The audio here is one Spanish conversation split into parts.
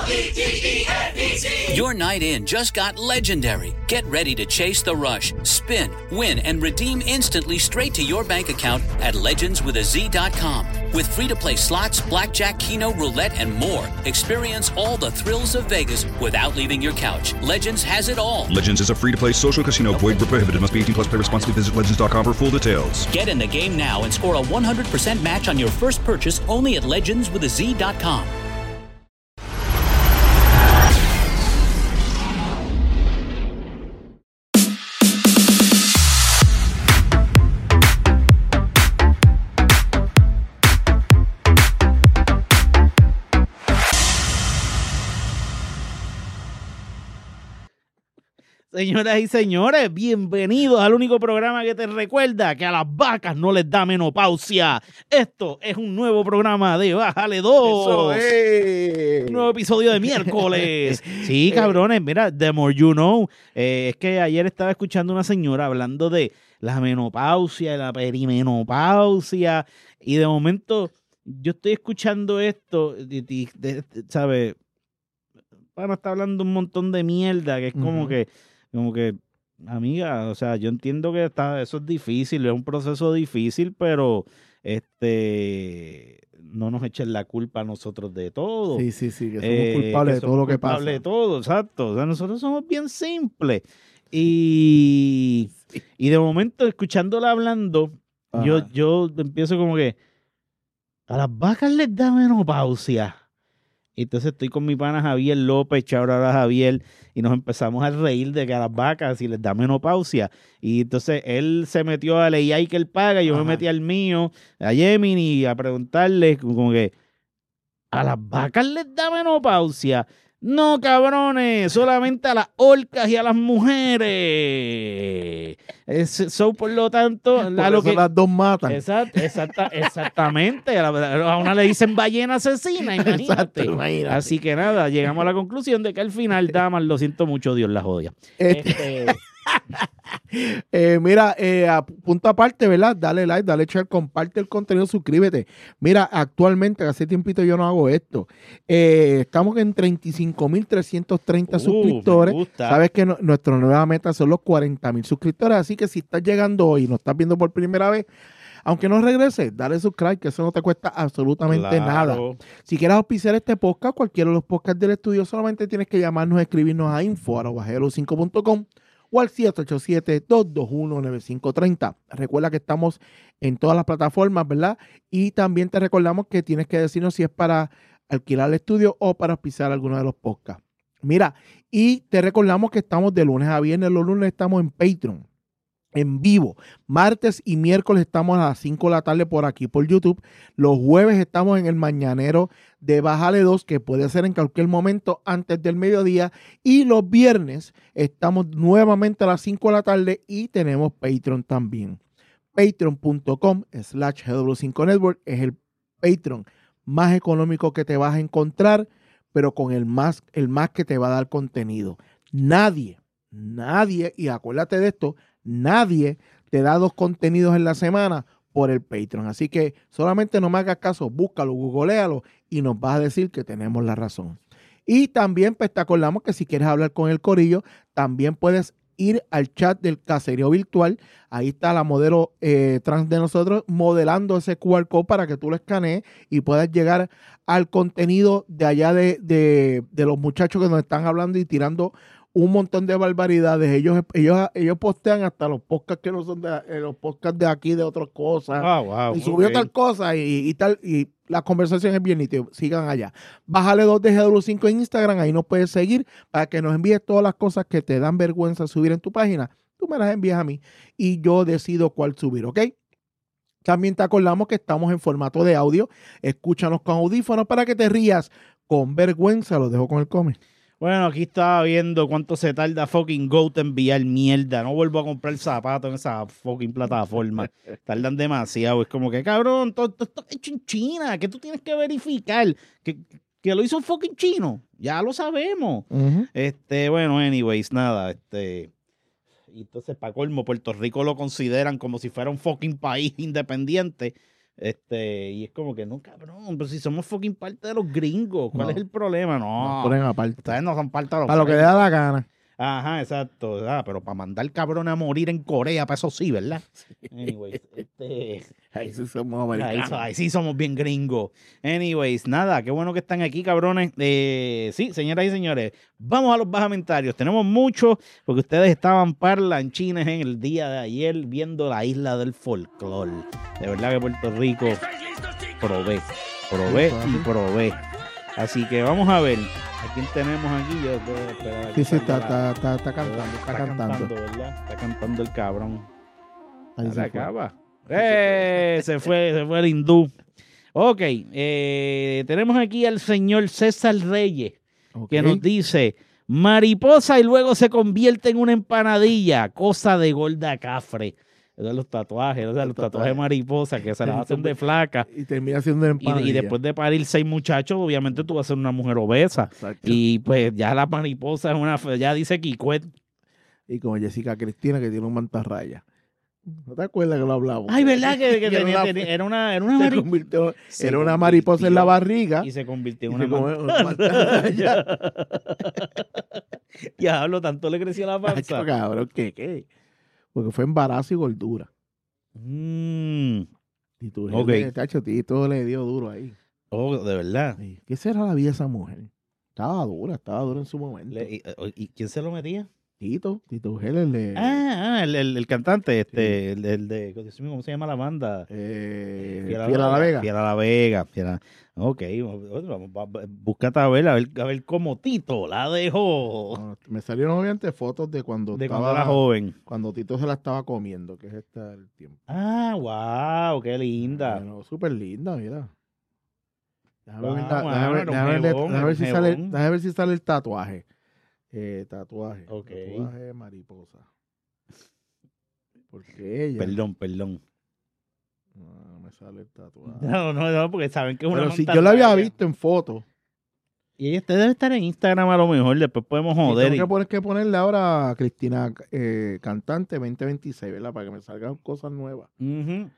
Your night in just got legendary. Get ready to chase the rush, spin, win, and redeem instantly straight to your bank account at legendswithaz.com. With free-to-play slots, blackjack, keno, roulette, and more, experience all the thrills of Vegas without leaving your couch. Legends has it all. Legends is a free-to-play social casino. Void where prohibited. Must be 18 plus. Play responsibly. Visit legends.com for full details. Get in the game now and score a 100% match on your first purchase only at legendswithaz.com. Señoras y señores, bienvenidos al único programa que te recuerda que a las vacas no les da menopausia. Esto es un nuevo programa de Bájale 2. Eso es. Un nuevo episodio de miércoles. Sí, cabrones, mira, the more you know. Es que ayer estaba escuchando una señora hablando de la menopausia y la perimenopausia. Y de momento yo estoy escuchando esto, ¿sabes? Bueno, está hablando un montón de mierda que es como que, amiga, o sea, yo entiendo que eso es difícil, es un proceso difícil, pero no nos echen la culpa a nosotros de todo. Sí, que somos culpables de todo lo que pasa. Culpables de todo, exacto. O sea, nosotros somos bien simples. Y de momento, escuchándola hablando, yo empiezo como que a las vacas les da menopausia. Y entonces estoy con mi pana Javier López, ahora Javier, y nos empezamos a reír de que a las vacas si les da menopausia. Y entonces él se metió al AI que él paga, y yo me metí al mío, a Gemini, a preguntarle como que ¿a las vacas les da menopausia? No, cabrones, solamente a las orcas y a las mujeres. Por lo tanto, a lo que las dos matan. Exactamente. A una le dicen ballena asesina, imagínate. Exacto, imagínate. Así que nada, llegamos a la conclusión de que al final, damas, lo siento mucho, Dios las odia. Mira, punto aparte, ¿verdad? Dale like, dale share, comparte el contenido, suscríbete. Mira, actualmente, hace tiempito yo no hago esto. Estamos en 35,330 suscriptores. Sabes que nuestra nueva meta son los 40,000 suscriptores. Así que si estás llegando hoy y nos estás viendo por primera vez, aunque no regreses, dale subscribe, que eso no te cuesta absolutamente nada. Si quieres auspiciar este podcast, cualquiera de los podcasts del estudio, solamente tienes que llamarnos, escribirnos a info@bajelo5.com o al 787-221-9530. Recuerda que estamos en todas las plataformas, ¿verdad? Y también te recordamos que tienes que decirnos si es para alquilar el estudio o para auspiciar alguno de los podcasts. Mira, y te recordamos que estamos de lunes a viernes. Los lunes estamos en Patreon, en vivo. Martes y miércoles estamos a las 5 de la tarde por aquí, por YouTube. Los jueves estamos en el mañanero de Bájale 2, que puede ser en cualquier momento antes del mediodía. Y los viernes estamos nuevamente a las 5 de la tarde y tenemos Patreon también. Patreon.com/GW5Network es el Patreon más económico que te vas a encontrar, pero con el más que te va a dar contenido. Nadie, y acuérdate de esto, nadie te da 2 contenidos en la semana por el Patreon. Así que solamente no me hagas caso, búscalo, googlealo y nos vas a decir que tenemos la razón. Y también pues, te acordamos que si quieres hablar con el corillo, también puedes ir al chat del caserío virtual. Ahí está la modelo trans de nosotros modelando ese QR code para que tú lo escanees y puedas llegar al contenido de allá de los muchachos que nos están hablando y tirando un montón de barbaridades. Ellos postean hasta los podcasts que no son los podcasts de aquí, de otras cosas. Y subió tal cosa y tal. Y la conversación es bien nítida. Sigan allá. Bájale 2 de GW5 en Instagram. Ahí nos puedes seguir para que nos envíes todas las cosas que te dan vergüenza subir en tu página. Tú me las envías a mí y yo decido cuál subir, ¿ok? También te acordamos que estamos en formato de audio. Escúchanos con audífonos para que te rías con vergüenza. Lo dejo con el come. Bueno, aquí estaba viendo cuánto se tarda fucking Goat en enviar mierda. No vuelvo a comprar zapatos en esa fucking plataforma. Tardan demasiado. Es como que, cabrón, todo esto hecho en China. Que tú tienes que verificar. Que lo hizo un fucking chino. Ya lo sabemos. Bueno, anyways, nada. Y entonces, para colmo, Puerto Rico lo consideran como si fuera un fucking país independiente. Y es como que, no, cabrón, pero si somos fucking parte de los gringos, ¿cuál No. es el problema? Nos No, ponen aparte. ustedes no son parte de los Para lo que le da la gana. Ajá, exacto. Pero para mandar cabrón a morir en Corea, para eso sí, ¿verdad? Anyways, Ahí sí somos americanos. ahí sí somos bien gringos. Anyways, nada, qué bueno que están aquí, cabrones. Sí, señoras y señores, vamos a los bajamentarios. Tenemos muchos, porque ustedes estaban parlanchines en el día de ayer viendo la isla del folclore. De verdad que Puerto Rico probé y probé. Así que vamos a ver. ¿A quién tenemos aquí? Yo puedo esperar. Sí, está cantando. ¿Verdad? Está cantando el cabrón. Ahí Se se fue. acaba. Se fue el hindú. Ok, tenemos aquí al señor César Reyes, Ok. que nos dice, mariposa y luego se convierte en una empanadilla, cosa de gorda cafre. Esos son los tatuajes, o sea, los tatuajes mariposa que se las hacen de flaca. Y termina siendo empanadilla. Y después de parir 6 muchachos, obviamente tú vas a ser una mujer obesa. Exacto. Y pues ya la mariposa es una, ya dice Kikwet. Y como Jessica Cristina, que tiene un mantarraya. ¿No te acuerdas que lo hablamos? Ay, ¿verdad? Que Era tenía, una- era una Se mariposa. convirtió- Se era una convirtió mariposa en la barriga. Y se convirtió en y una se comió una mantarraya. Diablo, tanto le creció la Acho, panza. cabrón, ¿qué? Porque fue embarazo y gordura. Y tu Ok. tacho, Tito le dio duro ahí. Oh, de verdad. Sí. ¿Qué será la vida de esa mujer? Estaba dura en su momento. ¿Y quién se lo metía? Tito Ugel, el de... El cantante, el de, Dios mío, ¿cómo se llama la banda? Fiel a la Vega. Fiel a la Vega. Ok, búscate a ver cómo Tito la dejó No, me salieron obviamente fotos de cuando de cuando era joven. cuando Tito se la estaba comiendo, que es el tiempo. Wow, qué linda. Bueno, súper linda, mira. Déjame ver, Wow, mano, déjame ver si un sale, jebón. déjame ver si sale el tatuaje. Tatuaje. Ok. Tatuaje mariposa. Porque ella. Perdón. No me sale el tatuaje. No, porque saben que es una Pero si yo la había mantarraya. visto en foto. Y ella debe estar en Instagram a lo mejor, después podemos joder. Tengo que ponerle ahora a Cristina Cantante 2026, ¿verdad? Para que me salgan cosas nuevas. Ujú.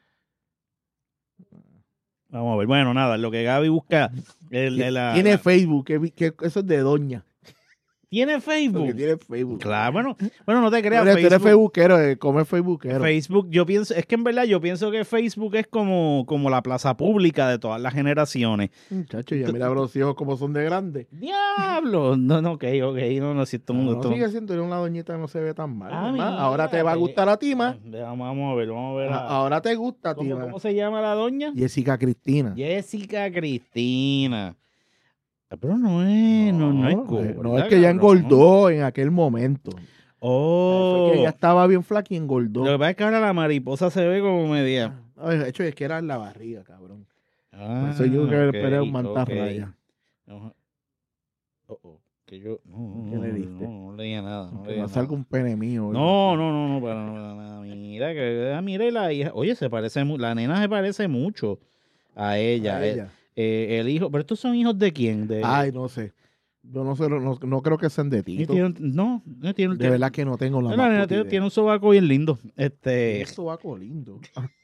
Vamos a ver. Bueno, nada, lo que Gaby busca. Tiene Facebook, que eso es de doña. ¿Tiene Facebook? Porque tiene Facebook. Claro, bueno, no te creas. Tú eres facebookero, come facebookero. Facebook, yo pienso, es que en verdad yo pienso que Facebook es como la plaza pública de todas las generaciones. Muchacho, ya mira los hijos como son de grandes. ¡Diablo! No, ok, no, si todo el mundo... No, sigue siendo una doñita que no se ve tan mal. Ah, Además, mira, ahora te va a gustar a ti más. Vamos a ver. Ahora te gusta a ti más. ¿Cómo se llama la doña? Jessica Cristina. Jessica Cristina. Pero no es gorda, No, es que ella cabrón. engordó en aquel momento. Oh. Fue que ella estaba bien flaca y engordó. Lo que pasa es que ahora la mariposa se ve como media. No, de hecho, es que era en la barriga, cabrón. Ah, Por eso yo creo que ok, era un mantarraya. Ajá. Que yo ¿Qué le diste? no leía nada. No Que leía no salga nada. un pene mío. No, para nada. Mira y la hija. Oye, la nena se parece mucho a ella. A ella. El hijo, pero estos son hijos de quién? Ay, no sé. Yo no sé, no creo que sean de Tito. No tiene De verdad que no tengo la la más nena puta idea. tiene un sobaco bien lindo. Un sobaco lindo.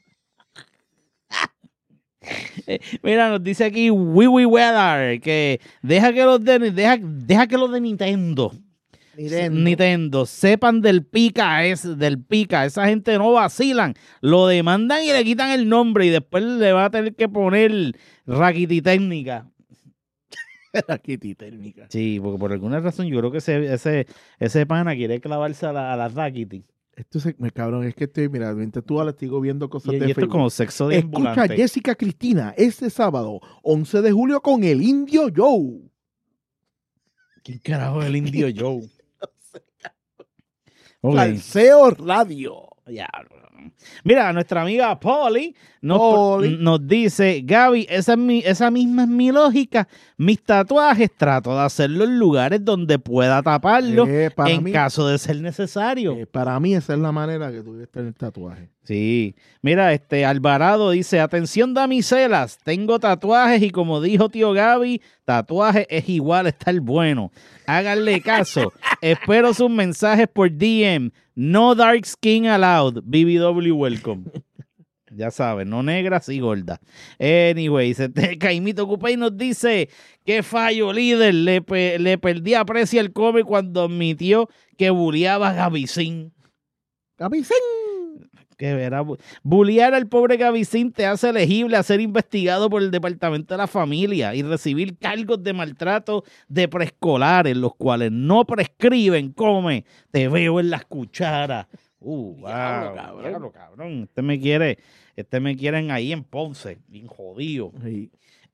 Mira, nos dice aquí Wiwi Weather que deja que los de Nintendo sepan del pica, esa gente no vacilan, lo demandan y le quitan el nombre y después le va a tener que poner Rakiti Técnica. Rakiti Técnica. Sí, porque por alguna razón yo creo que ese pana quiere clavarse a la Rakiti. Esto es, cabrón, es que estoy, mira, mientras tú ahora sigo viendo cosas Y de esto es Facebook. como sexo de Escucha a ambulante. Jessica Cristina este sábado, 11 de julio, con el Indio Joe. ¿Quién carajo es el Indio Joe? Ok. Salseo Radio. Diablo. Mira, nuestra amiga Polly Polly. nos dice, Gaby, esa misma es mi lógica. Mis tatuajes trato de hacerlo en lugares donde pueda taparlo Para en mí, caso de ser necesario. para mí esa es la manera que tú debes tener tatuaje. Sí. Mira, Alvarado dice, atención damiselas, tengo tatuajes y como dijo tío Gaby, tatuaje es igual a estar bueno. Háganle caso. Espero sus mensajes por DM. No dark skin allowed. BBW welcome. Ya sabes, no negra, sí gorda. Anyway, Caimito Cupay nos dice que fallo líder, le perdí aprecio al come cuando admitió que bulleaba a Gavicín. ¡Gavicín! Que verá, bullear al pobre Gavicín te hace elegible a ser investigado por el Departamento de la Familia y recibir cargos de maltrato de preescolares, los cuales no prescriben, come, te veo en las cucharas. Diablo, cabrón. Este me quieren ahí en Ponce, bien jodido. Sí.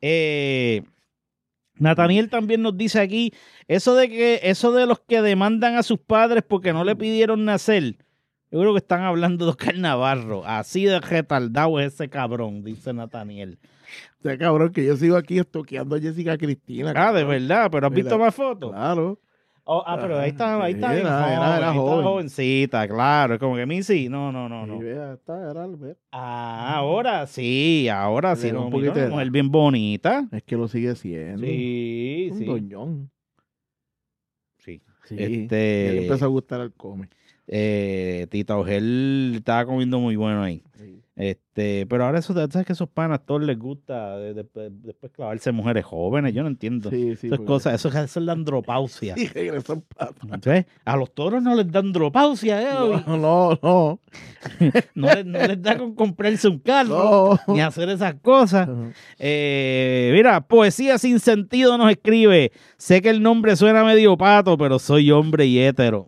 Nathaniel también nos dice aquí, eso de los que demandan a sus padres porque no le pidieron nacer, yo creo que están hablando de Oscar Navarro. Así de retardado es ese cabrón, dice Nathaniel. Ese cabrón que yo sigo aquí estoqueando a Jessica Cristina. Ah, de verdad, pero ¿has visto más fotos? Claro. Pero ahí está bien joven, Era ahí está joven. jovencita, claro. Es como que Missy, no. Sí, vea, era Albert. Ahora sí, Un no, poquito mira, de una mujer edad. bien bonita. Es que lo sigue siendo. Sí, Un sí. doñón. Sí. Sí. Él empezó a gustar al come. Tita Ogel estaba comiendo muy bueno ahí. Sí. Pero ahora eso, ¿sabes que esos panas a todos les gusta después clavarse mujeres jóvenes? Yo no entiendo. Sí, Esas porque- cosas, eso es la andropausia. Sí, regresó en pata. ¿Sabes? A los toros no les da andropausia, No. No les da con comprarse un carro No. ni hacer esas cosas. Ajá. Mira, Poesía Sin Sentido nos escribe: sé que el nombre suena medio pato, pero soy hombre y hétero.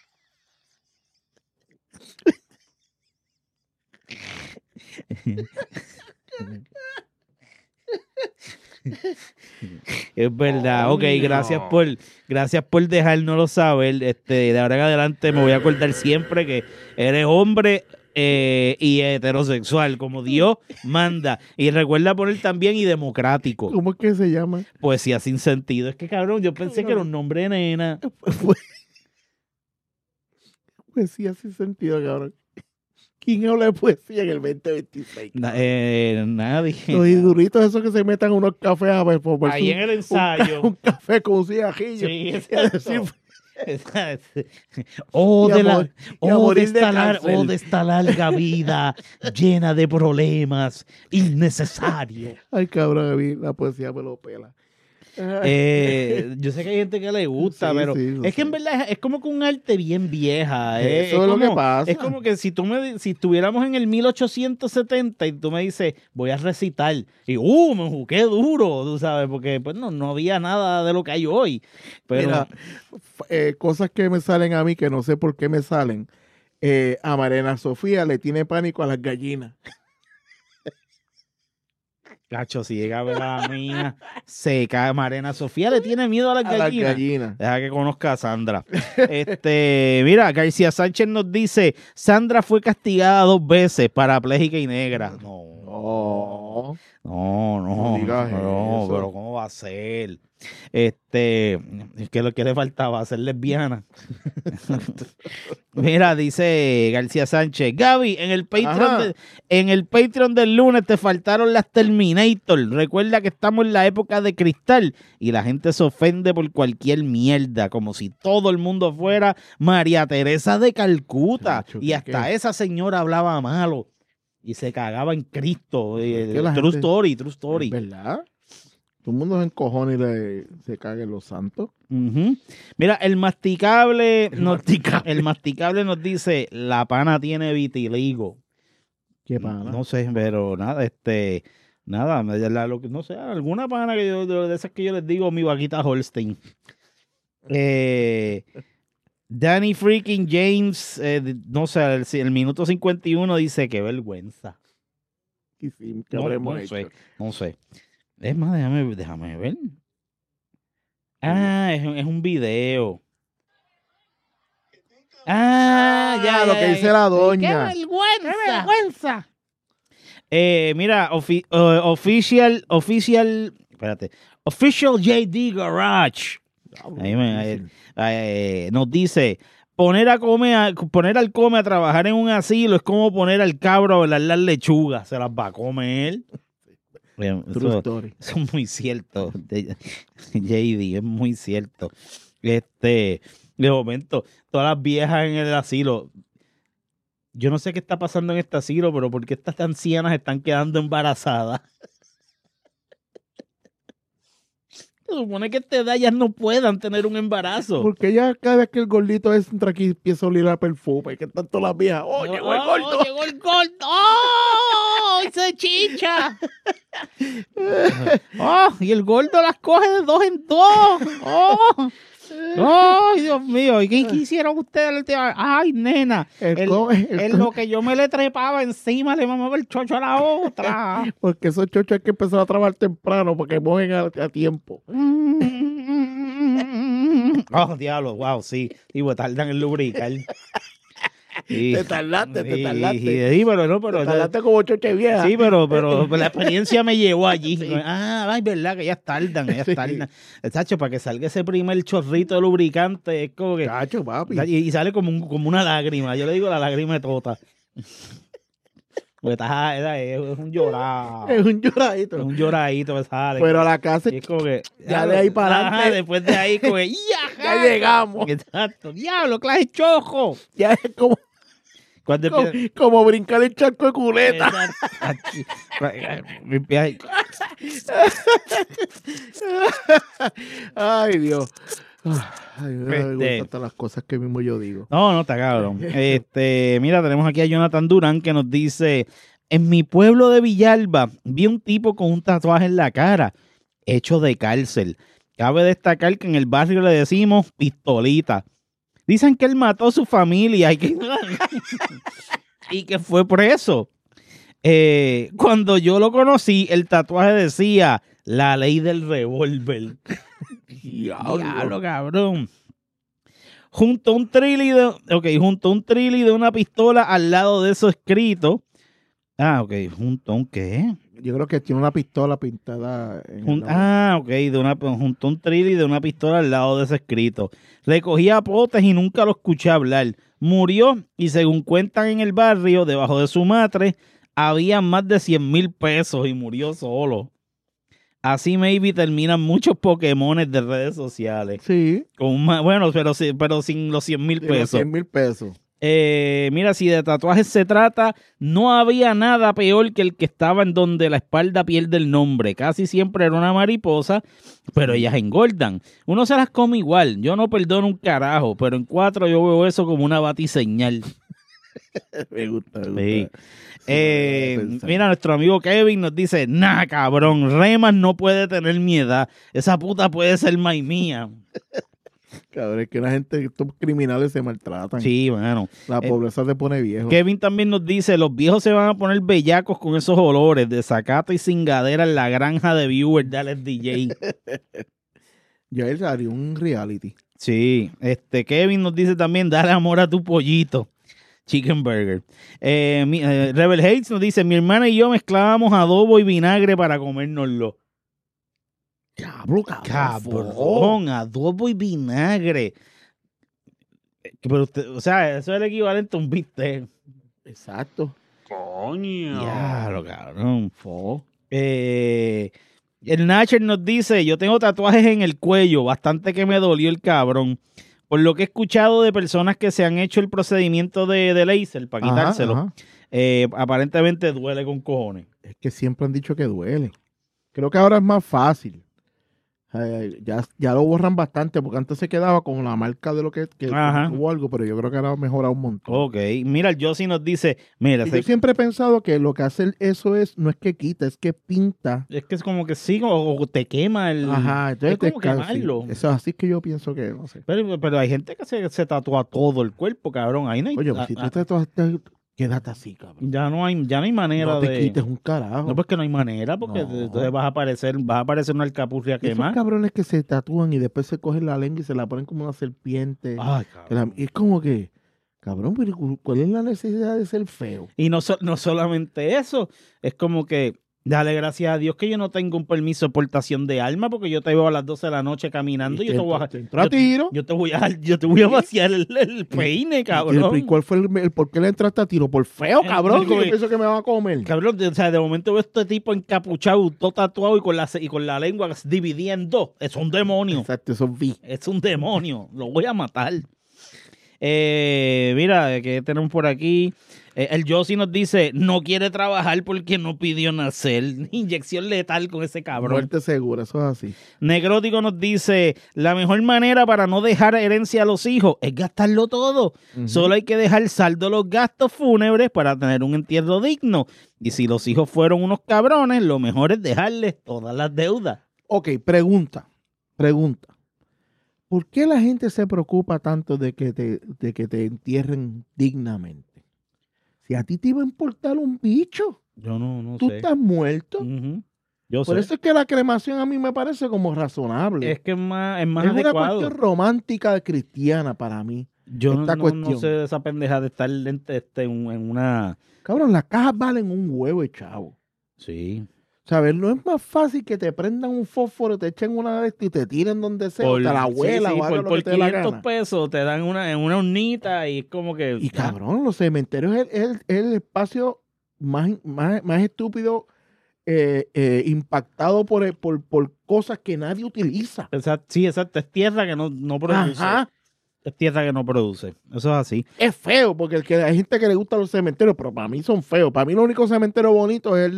Es verdad, ok, gracias por dejárnoslo saber. De ahora en adelante me voy a acordar siempre que eres hombre y heterosexual, como Dios manda. Y recuerda poner también y democrático. ¿Cómo es que se llama? Poesía Sin Sentido. Es que cabrón, yo pensé que era un nombre de nena. Poesía sin sentido, cabrón. ¿Quién habla de poesía en el 2026? Nadie. Los iduritos esos que se metan en unos cafés a ver, por Ahí en el ensayo. un café con un cigajillo. Sí, Y a exacto. decir, Oh, Y a de, mo- y a morir de cáncer. de esta larga vida llena de problemas innecesarios. ay, cabrón, a mí la poesía me lo pela. Yo sé que hay gente que le gusta, Sí, pero sí, lo es que en sé. verdad es como que un arte bien vieja. Eso es lo que pasa. Es como que si estuviéramos en el 1870 y tú me dices, voy a recitar, y me juqué duro, tú sabes, porque pues no había nada de lo que hay hoy. Pero Mira, cosas que me salen a mí que no sé por qué me salen. A Marina Sofía le tiene pánico a las gallinas. cacho, si llega a ver a la mía, se cae. Marina Sofía le tiene miedo a las A las gallinas. gallinas. Deja que conozca a Sandra. Mira, García Sánchez nos dice: Sandra fue castigada 2 veces, parapléjica y negra. No. No digas eso. pero ¿cómo va a ser? Es que lo que le faltaba hacer lesbiana. Mira, dice García Sánchez: Gaby, Ajá. en el Patreon del lunes te faltaron las Terminator. Recuerda que estamos en la época de cristal y la gente se ofende por cualquier mierda, como si todo el mundo fuera María Teresa de Calcuta. Chacho, Y ¿qué? hasta esa señora hablaba malo y se cagaba en Cristo. Es que la True gente- story. ¿Es verdad? Todo el mundo se encojona y se caga en los santos. Ujú. Mira, el masticable nos dice: la pana tiene vitiligo. ¿Qué pana? No sé, pero nada, no sé, alguna pana que de esas que yo les digo, mi vaquita Holstein. Danny freaking James, no sé, el minuto 51 dice: qué vergüenza. Y sí, ¿qué No, habremos no hecho? sé, no sé. Es más, déjame ver. Ah, es un video. Ya, lo que dice la doña. ¡Qué vergüenza! Mira, official, espérate, Official JD Garage. Nos dice: poner al come a trabajar en un asilo es como poner al cabro a velar las lechugas. Se las va a comer. True story. Eso es muy cierto, JD, es muy cierto. De momento, todas las viejas en el asilo, yo no sé qué está pasando en este asilo, pero ¿por qué estas ancianas están quedando embarazadas? Se supone que a esta edad ellas no puedan tener un embarazo. Porque ya cada vez que el gordito entra aquí empieza a oler a perfume, que están todas las viejas. ¡Oh, llegó el gordo! ¡Llegó el gordo! ¡Oh! ¡Se chicha! ¡Oh! Y el gordo las coge de 2 en 2. ¡Oh! ¡Ay, Dios mío! ¿Y qué hicieron ustedes? ¡Ay, nena! En lo que yo me le trepaba encima, le mamaba el chocho a la otra. Porque esos chochos hay que empezar a trabajar temprano para que mojen a tiempo. ¡Oh, diablo! ¡Wow! Sí. Y pues tardan en lubricar. Sí. Te tardaste. Sí, pero no, pero... Te tardaste como choche vieja. Sí, pero la experiencia me llevó allí. Sí. Ay, verdad, que ellas tardan. Chacho, para que salga ese primer chorrito de lubricante, es como que... Chacho, papi. Y sale como una lágrima. Yo le digo la lágrima de tota. Porque es un llorado. Es un lloradito. Es un lloradito que sale. Pero a la casa es como que... Ya de ahí para adelante. Después de ahí, como que... Ya llegamos. Exacto. Diablo, clase chojo. Ya es como brincar el charco de culeta. Ay, Dios. Ay, me gustan todas las cosas que mismo yo digo. No, está cabrón. Mira, tenemos aquí a Jonathan Durán que nos dice: en mi pueblo de Villalba vi un tipo con un tatuaje en la cara, hecho de cárcel. Cabe destacar que en el barrio le decimos pistolita. Dicen que él mató a su familia y que fue preso. Cuando yo lo conocí, el tatuaje decía la ley del revólver. Diablo, cabrón. Junto a un trilly de una pistola al lado de eso escrito. ¿Junto a un qué? Yo creo que tiene una pistola pintada. Junto a un trilly de una pistola al lado de ese escrito. Recogía potes y nunca lo escuché hablar. Murió y según cuentan en el barrio, debajo de su madre, había más de 100,000 pesos y murió solo. Así maybe terminan muchos Pokémones de redes sociales. Sí. Pero sin los 100,000 pesos. 100,000 pesos. Mira, si de tatuajes se trata, no había nada peor que el que estaba en donde la espalda pierde el nombre. Casi siempre era una mariposa, pero ellas engordan. Uno se las come igual. Yo no perdono un carajo, pero en 4 yo veo eso como una batiseñal. Me gusta. Sí. Mira, nuestro amigo Kevin nos dice: nah, cabrón, Remas no puede tener mi edad. Esa puta puede ser mía. Cabrón, es que la gente, estos criminales se maltratan. Sí, bueno. La pobreza se pone viejo. Kevin también nos dice: los viejos se van a poner bellacos con esos olores de zacata y cingadera en la granja de viewers de Alex DJ. Ya él haría un reality. Sí. Kevin nos dice también: dale amor a tu pollito. Chicken Burger. Rebel Hates nos dice: mi hermana y yo mezclábamos adobo y vinagre para comérnoslo. Cabrón, adobo y vinagre. Pero eso es el equivalente a un bistec. Exacto. Coño. Diablo, cabrón. El Nacher nos dice: yo tengo tatuajes en el cuello, bastante que me dolió el cabrón. Por lo que he escuchado de personas que se han hecho el procedimiento de láser para quitárselo, aparentemente duele con cojones. Es que siempre han dicho que duele. Creo que ahora es más fácil. Ya lo borran bastante, porque antes se quedaba con la marca de lo que hubo algo, pero yo creo que ahora ha mejorado un montón. Ok, mira, el Josie nos dice, mira, yo siempre he pensado que lo que hace eso no es que quita, es que pinta. Es que es como que sí, o te quema el... Ajá, entonces es como quemarlo. Eso es así que yo pienso que, no sé. Pero hay gente que se tatúa todo el cuerpo, cabrón, ahí no hay... Oye, pues si tú te tatuaste, quédate así, cabrón. Ya no hay manera de... No te quites un carajo. No, pues que no hay manera, porque entonces vas a aparecer una alcapurria quemada. Esos cabrones que se tatúan y después se cogen la lengua y se la ponen como una serpiente. Ay, cabrón. Y es como que, cabrón, pero ¿cuál es la necesidad de ser feo? Y no solamente eso, es como que dale gracias a Dios que yo no tengo un permiso de portación de arma, porque yo te veo a las 12 de la noche caminando y yo te voy a vaciar el peine, cabrón. ¿Y cuál fue por qué le entraste a tiro? Por feo, cabrón, que yo pienso que me va a comer. Cabrón, o sea, de momento veo este tipo encapuchado, todo tatuado y con la lengua dividida en dos. Es un demonio. Exacto, eso vi. Es un demonio. Lo voy a matar. Mira, ¿qué tenemos por aquí? El Yossi nos dice, no quiere trabajar porque no pidió nacer. Inyección letal con ese cabrón. Muerte segura, eso es así. Negrótico nos dice, la mejor manera para no dejar herencia a los hijos es gastarlo todo. Solo hay que dejar saldo los gastos fúnebres para tener un entierro digno. Y si los hijos fueron unos cabrones, lo mejor es dejarles todas las deudas. Ok, pregunta. ¿Por qué la gente se preocupa tanto de que te entierren dignamente? Si a ti te iba a importar un bicho, Yo no tú sé. estás muerto. Yo Por sé. eso es que la cremación a mí me parece como razonable. Es que es más Es una adecuado. cuestión romántica cristiana para mí. Yo esta no cuestión. sé de esa pendeja de estar en una... Cabrón, las cajas valen un huevo, chavo. Sí. ¿Sabes? No es más fácil que te prendan un fósforo, te echen una de estas y te tiren donde sea, o te la abuela sí, o algo lo por que te dé la 500 gana. pesos te dan en una urnita y es como que... Y cabrón, los cementerios es el espacio más estúpido impactado por cosas que nadie utiliza. Sí, exacto. Es tierra que no produce. Ajá. Es tierra que no produce. Eso es así. Es feo, porque hay gente que le gusta los cementerios, pero para mí son feos. Para mí el único cementerio bonito es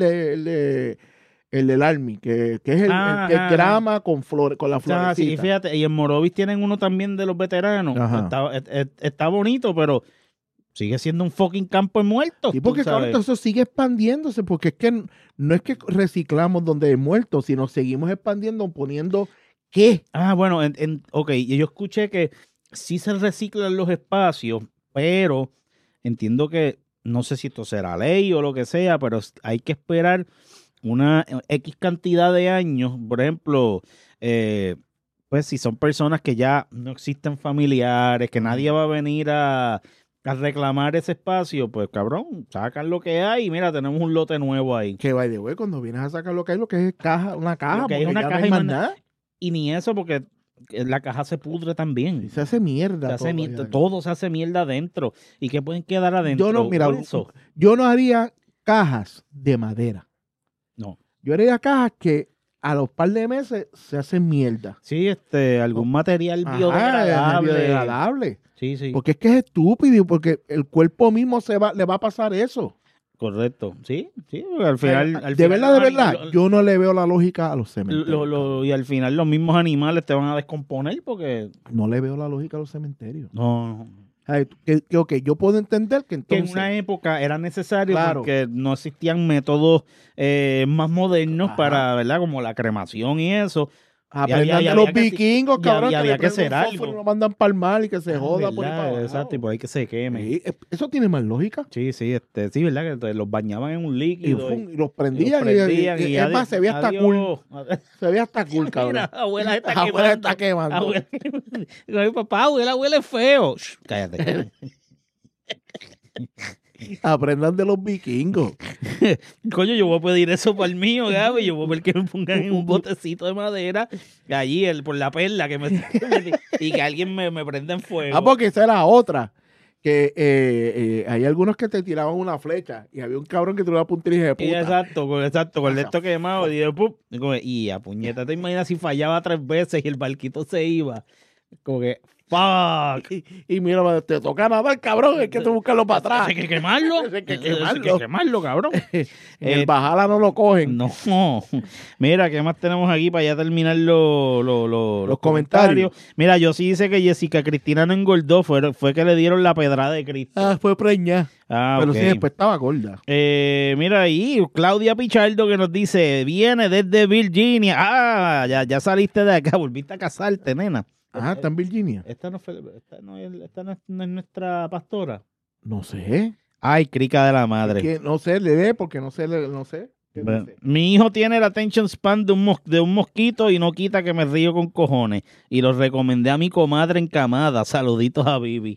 el del Army, que es el que es grama con flores, con la florecita. Sí, fíjate, y en Morovis tienen uno también de los veteranos. Está bonito, pero sigue siendo un fucking campo de muertos. Sí, porque cabrón, eso sigue expandiéndose, porque es que no es que reciclamos donde hay muertos, sino seguimos expandiendo, poniendo ¿qué? Bueno, ok, y yo escuché que sí se reciclan los espacios, pero entiendo que, no sé si esto será ley o lo que sea, pero hay que esperar una X cantidad de años. Por ejemplo, pues si son personas que ya no existen familiares, que nadie va a venir a reclamar ese espacio, pues cabrón, sacan lo que hay y mira, tenemos un lote nuevo ahí. Que by the way, cuando vienes a sacar lo que es caja, una caja, Lo que hay porque es una ya caja no hay y más más nada. Y ni eso, porque la caja se pudre también. Se hace mierda. Se hace todo se hace mierda adentro. ¿Y qué pueden quedar adentro? Yo no haría cajas de madera. No. Yo haría cajas que a los par de meses se hacen mierda. Sí, algún material biodegradable. Sí. Porque es que es estúpido, porque el cuerpo mismo le va a pasar eso. Correcto. Sí, al final... De verdad, yo no le veo la lógica a los cementerios. Y al final los mismos animales te van a descomponer porque... No le veo la lógica a los cementerios. No. Que yo puedo entender que entonces... Que en una época era necesario porque no existían métodos más modernos para, ¿verdad? Como la cremación y eso. Aprendan de los vikingos, cabrón, que había que hacer algo. Y lo mandan para el mar y que se joda por ahí para abajo. Exacto, y por ahí que se queme. Sí, eso tiene más lógica. Sí, ¿verdad? Que los bañaban en un líquido. Y los prendían. Y es más, se veía hasta cool. Se veía hasta cool, cabrón. Mira, abuela está quemando. Abuela, papá, abuela huele feo. Shh, cállate. Aprendan de los vikingos. Coño, yo voy a pedir eso para el mío, Gaby. Yo voy a ver que me pongan en un botecito de madera allí por la perla y que alguien me prenda en fuego. Porque esa era otra. Que hay algunos que te tiraban una flecha y había un cabrón que te una puntería de puta. Exacto, con esto quemado. Y a puñeta, te imaginas si fallaba 3 veces y el barquito se iba. Como que, fuck. Y mira, te toca nadar, cabrón, hay que buscarlo para atrás. Hay que quemarlo. Hay que quemarlo, cabrón. En el Bajala no lo cogen. No. Mira, ¿qué más tenemos aquí para ya terminar los comentarios? Mira, yo sí dice que Jessica Cristina no engordó, fue que le dieron la pedrada de Cristo. Fue preñada. Pero okay. sí, después estaba gorda. Mira ahí, Claudia Pichardo que nos dice, viene desde Virginia. Ya saliste de acá, volviste a casarte, nena. Está en Virginia. Esta no es nuestra pastora. No sé. Ay, crica de la madre. Es que no sé, le dé porque no sé. Bueno, mi hijo tiene el attention span de un mosquito y no quita que me río con cojones. Y lo recomendé a mi comadre encamada. Saluditos a Bibi.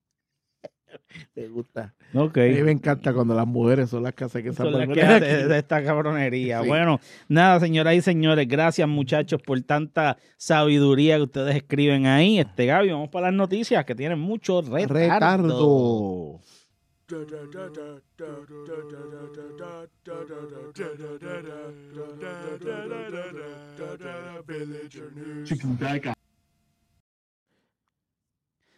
Me gusta. Okay. A mí me encanta cuando las mujeres son las que hacen esa de esta cabronería. Sí. Bueno, nada, señoras y señores, gracias muchachos por tanta sabiduría que ustedes escriben ahí. Gaby, vamos para las noticias que tienen mucho retardo.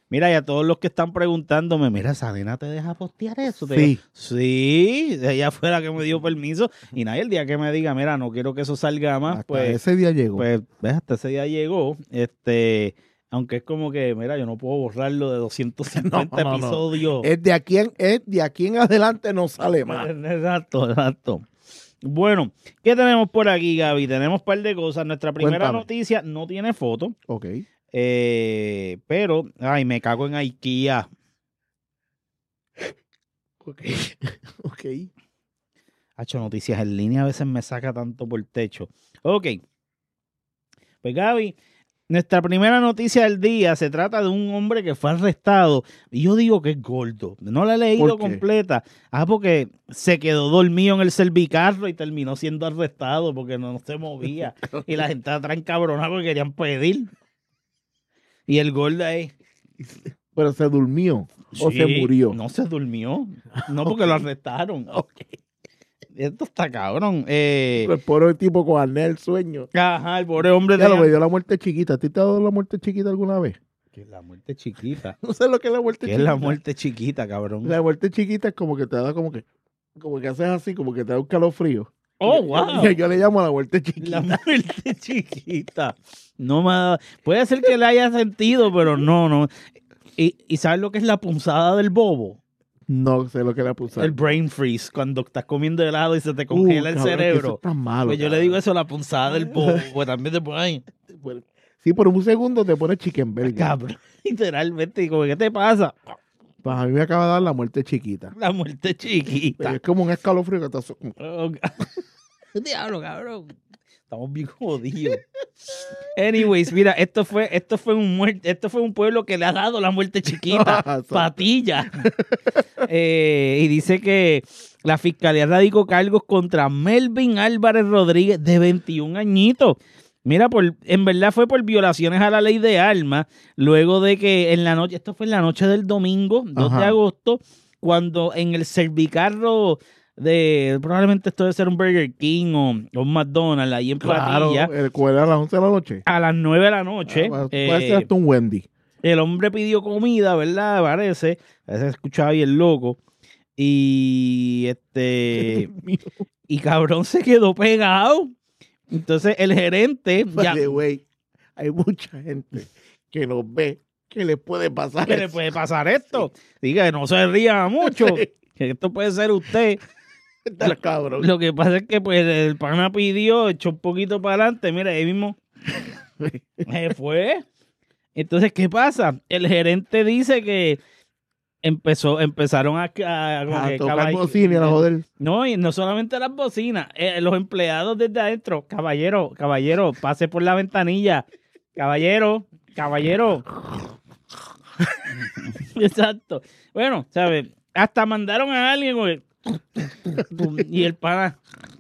Mira, y a todos los que están preguntándome, mira, esa nena te deja postear eso. Sí. Sí, ella fue la que me dio permiso. Y nadie el día que me diga, mira, no quiero que eso salga más, Hasta pues, ese día llegó. pues, ves, hasta ese día llegó. Aunque es como que, mira, yo no puedo borrarlo de 250 No. episodios. Es de aquí en adelante no sale más. Exacto. Bueno, ¿qué tenemos por aquí, Gaby? Tenemos un par de cosas. Nuestra primera Cuéntame. noticia no tiene foto, Ok. pero, ay, me cago en IKEA. Ok. Hacho, noticias en línea a veces me saca tanto por el techo. Ok. Pues, Gaby, nuestra primera noticia del día se trata de un hombre que fue arrestado. Y yo digo que es gordo. No la he leído ¿Por qué? completa. Porque se quedó dormido en el servicarro y terminó siendo arrestado porque no se movía. Y la gente estaba encabronada porque querían pedir. Y el gordo ahí. Pero se durmió o se Sí, murió. No se durmió. No, porque lo arrestaron. Esto está cabrón. El pobre tipo con apnea del sueño. Ajá, el pobre hombre Ya lo de... me dio la muerte chiquita. ¿A ti te ha dado la muerte chiquita alguna vez? Que es la muerte chiquita. No sé lo que es la muerte ¿Qué chiquita. es la muerte chiquita, cabrón? La muerte chiquita es como que te da como que haces así, como que te da un calofrío. ¡Oh, wow! Yo le llamo la muerte chiquita. La muerte chiquita. No me ha dado... Puede ser que le haya sentido, pero no. ¿Y sabes lo que es la punzada del bobo? No sé lo que le puse. El brain freeze, cuando estás comiendo helado y se te congela el Eso cerebro. es tan malo. Pues yo le digo eso, la punzada del bobo, pues también te pones ahí. Sí, por un segundo te pone chicken burger. Cabrón, literalmente, como, ¿qué te pasa? Pues a mí me acaba de dar la muerte chiquita. La muerte chiquita. Es como un escalofrío que te hace como- Oh, diablo, cabrón. Estamos bien jodidos. Anyways, mira, esto fue un pueblo que le ha dado la muerte chiquita. Patilla. Y dice que la fiscalía radicó cargos contra Melvin Álvarez Rodríguez, de 21 añitos. Mira, en verdad fue por violaciones a la ley de armas, luego de que en la noche, esto fue en la noche del domingo, 2 de agosto, cuando en el servicarro probablemente esto debe ser un Burger King o un McDonald's ahí en Platilla, el cual era a las 11 de la noche. a las 9 de la noche, Puede ser hasta un Wendy. el hombre pidió comida, ¿verdad? Parece se escuchaba bien loco. Y y cabrón se quedó pegado. Entonces el gerente By the way, hay mucha gente que nos ve que le puede pasar ¿qué eso. le puede pasar esto? Diga que no se ría mucho, que esto puede ser usted. Está cabrón. Lo que pasa es que pues el pana pidió, echó un poquito para adelante, mira, ahí mismo se fue. Entonces, ¿qué pasa? El gerente dice que empezaron a tocar bocina y a joder. No, y no solamente las bocinas, los empleados desde adentro, caballero, pase por la ventanilla, caballero. Exacto. Bueno, ¿sabes? Hasta mandaron a alguien güey, y el pana.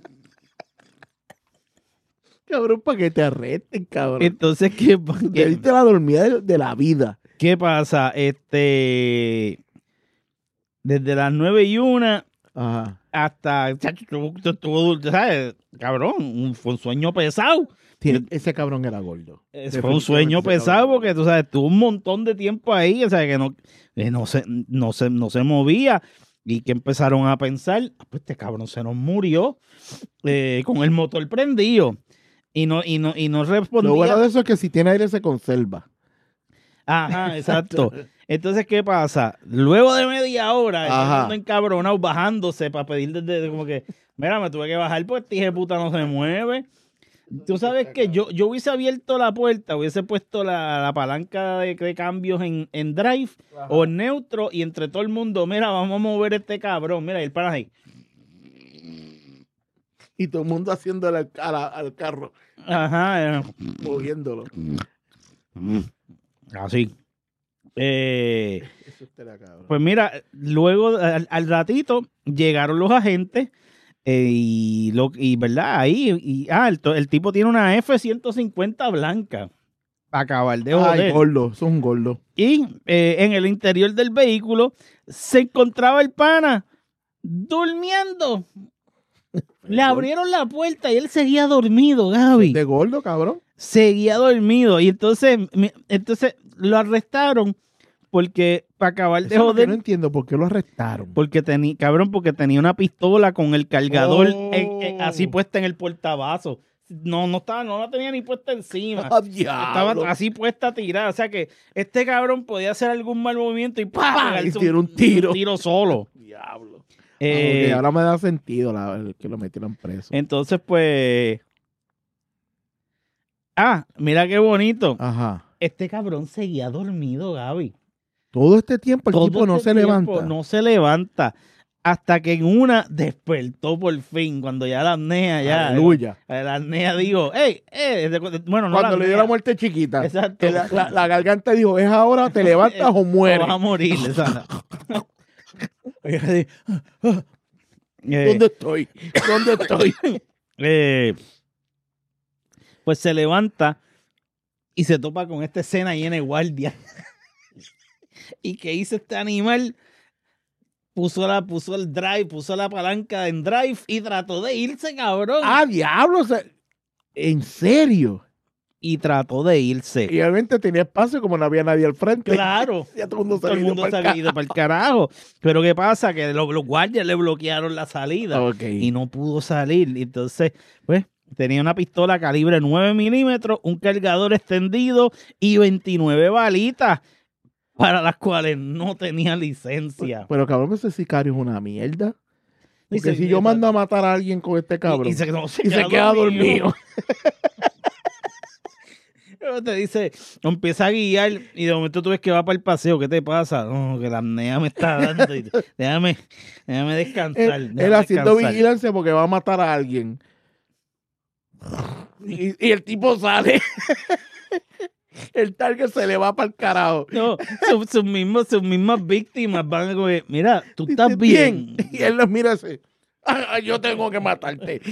Cabrón, para que te arresten, cabrón. Entonces, Te diste la dormida de la vida. ¿Qué pasa? Desde las 9:01 Ajá. hasta, ¿sabes? Cabrón, fue un sueño pesado. Ese cabrón era gordo. Fue un sueño pesado porque, tú sabes, estuvo un montón de tiempo ahí, o sea, que no se movía y que empezaron a pensar, pues este cabrón se nos murió con el motor prendido y no respondía. Lo bueno de eso es que si tiene aire se conserva. Ajá, exacto. Entonces, ¿qué pasa? Luego de media hora, Ajá. el mundo encabronado, bajándose para pedir desde como que, mira, me tuve que bajar porque este hijo de puta no se mueve. Tú sabes que yo hubiese abierto la puerta, hubiese puesto la palanca de cambios en drive o en neutro y entre todo el mundo, mira, vamos a mover este cabrón. Mira, y el pana ahí. Y todo el mundo haciéndole al carro, Ajá. moviéndolo. Así. Eso estaría cabrón. Pues mira, luego al ratito llegaron los agentes y verdad, ahí el tipo tiene una F-150 blanca para acabar de joder. Ay, gordo, eso es un gordo. Y en el interior del vehículo se encontraba el pana durmiendo. Le abrieron la puerta y él seguía dormido, Gaby. De gordo, cabrón. Seguía dormido y entonces lo arrestaron porque para acabar de Eso es lo que joder, no entiendo por qué lo arrestaron. porque tenía una pistola con el cargador Oh. así puesta en el portavasos. No la tenía ni puesta encima. ¡Ah, diablo! Estaba así puesta tirada. O sea que este cabrón podía hacer algún mal movimiento y ¡pah! ¡Pah! Pegarse Y tiró un tiro. Un tiro solo. Diablo. Eh, Ahora me da sentido el que lo metieron preso. Entonces, pues. Mira qué bonito. Ajá. Este cabrón seguía dormido, Gaby. Todo este tiempo el Todo tipo no este se tiempo levanta. No se levanta. Hasta que en una despertó por fin, cuando ya la apnea, Aleluya. la apnea dijo, bueno, no Cuando le dio la apnea, muerte chiquita. Exacto. Que la garganta dijo, es ahora, te levantas o o mueres. vas a morir. Exacto. ¿Dónde estoy? ¿Dónde estoy? Pues se levanta y se topa con esta escena llena de guardia. ¿Y qué hizo este animal? Puso el drive, puso la palanca en drive y trató de irse, cabrón. Diablo. ¿En serio? Y trató de irse. Y obviamente tenía espacio como no había nadie al frente. Claro. Ya todo el mundo Todo el mundo se había ido para el carajo. Pero ¿qué pasa? Que los guardias le bloquearon la salida. Ok. Y no pudo salir. Y entonces, pues, tenía una pistola calibre 9 milímetros, un cargador extendido y 29 balitas para las cuales no tenía licencia. Pero cabrón, ese sicario es una mierda. Porque Dice, si yo mando a matar a alguien con este cabrón Y se se queda dormido. Pero te dice, empieza a guiar y de momento tú ves que va para el paseo. ¿Qué te pasa? No, que la apnea me está dando. Déjame descansar. Él haciendo vigilancia porque va a matar a alguien. Y el tipo sale. El target se le va para el carajo. No, sus mismas víctimas van a decir, mira, tú estás bien. Y él los mira así. Yo tengo que matarte.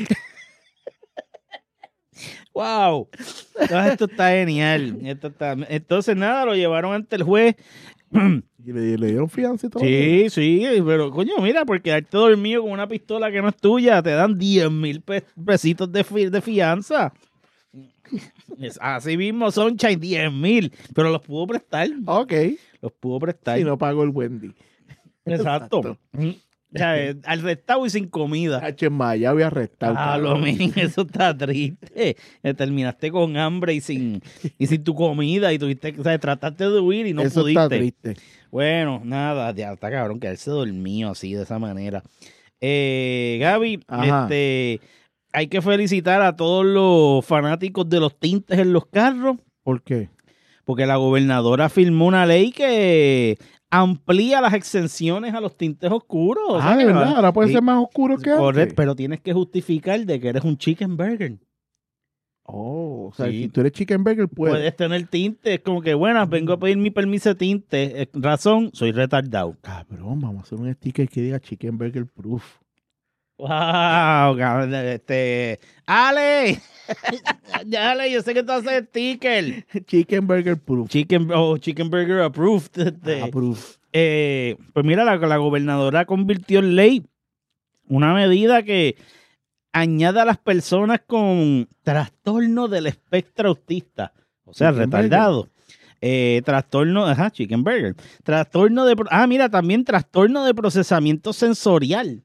Wow. Esto está genial. Entonces, nada, lo llevaron ante el juez. Y le dieron fianza y todo. Sí, pero coño, mira, por quedarte dormido con una pistola que no es tuya, te dan 10,000 pesitos de fianza. Así mismo, Sunshine, 10,000, pero los pudo prestar. Ok. Los pudo prestar. Y no pagó el Wendy. Exacto. O sea, arrestado y sin comida. H. Maya había arrestado. Lo mío, eso está triste. Terminaste con hambre y sin tu comida y tuviste, o sea, trataste de huir y no eso pudiste. Está triste. Bueno, nada, ya está cabrón quedarse dormido así de esa manera. Gaby, Ajá. hay que felicitar a todos los fanáticos de los tintes en los carros. ¿Por qué? Porque la gobernadora firmó una ley que amplía las exenciones a los tintes oscuros. O sea, ¿de que verdad? Ahora puede ser más oscuro que antes. Correcto, pero tienes que justificar de que eres un chicken burger. Oh, o sea, Sí. si tú eres chicken burger, Puedes tener tinte. Es como que, bueno, vengo a pedir mi permiso de tinte. Razón, soy retardado. Cabrón, vamos a hacer un sticker que diga chicken burger proof. Wow, cabrón, Ale, Ale, yo sé que tú haces sticker. Chicken burger proof. Chicken Burger approved. Proof. Pues mira, la gobernadora convirtió en ley una medida que añade a las personas con trastorno del espectro autista, o sea, Chicken retardado. Chicken burger. También trastorno de procesamiento sensorial.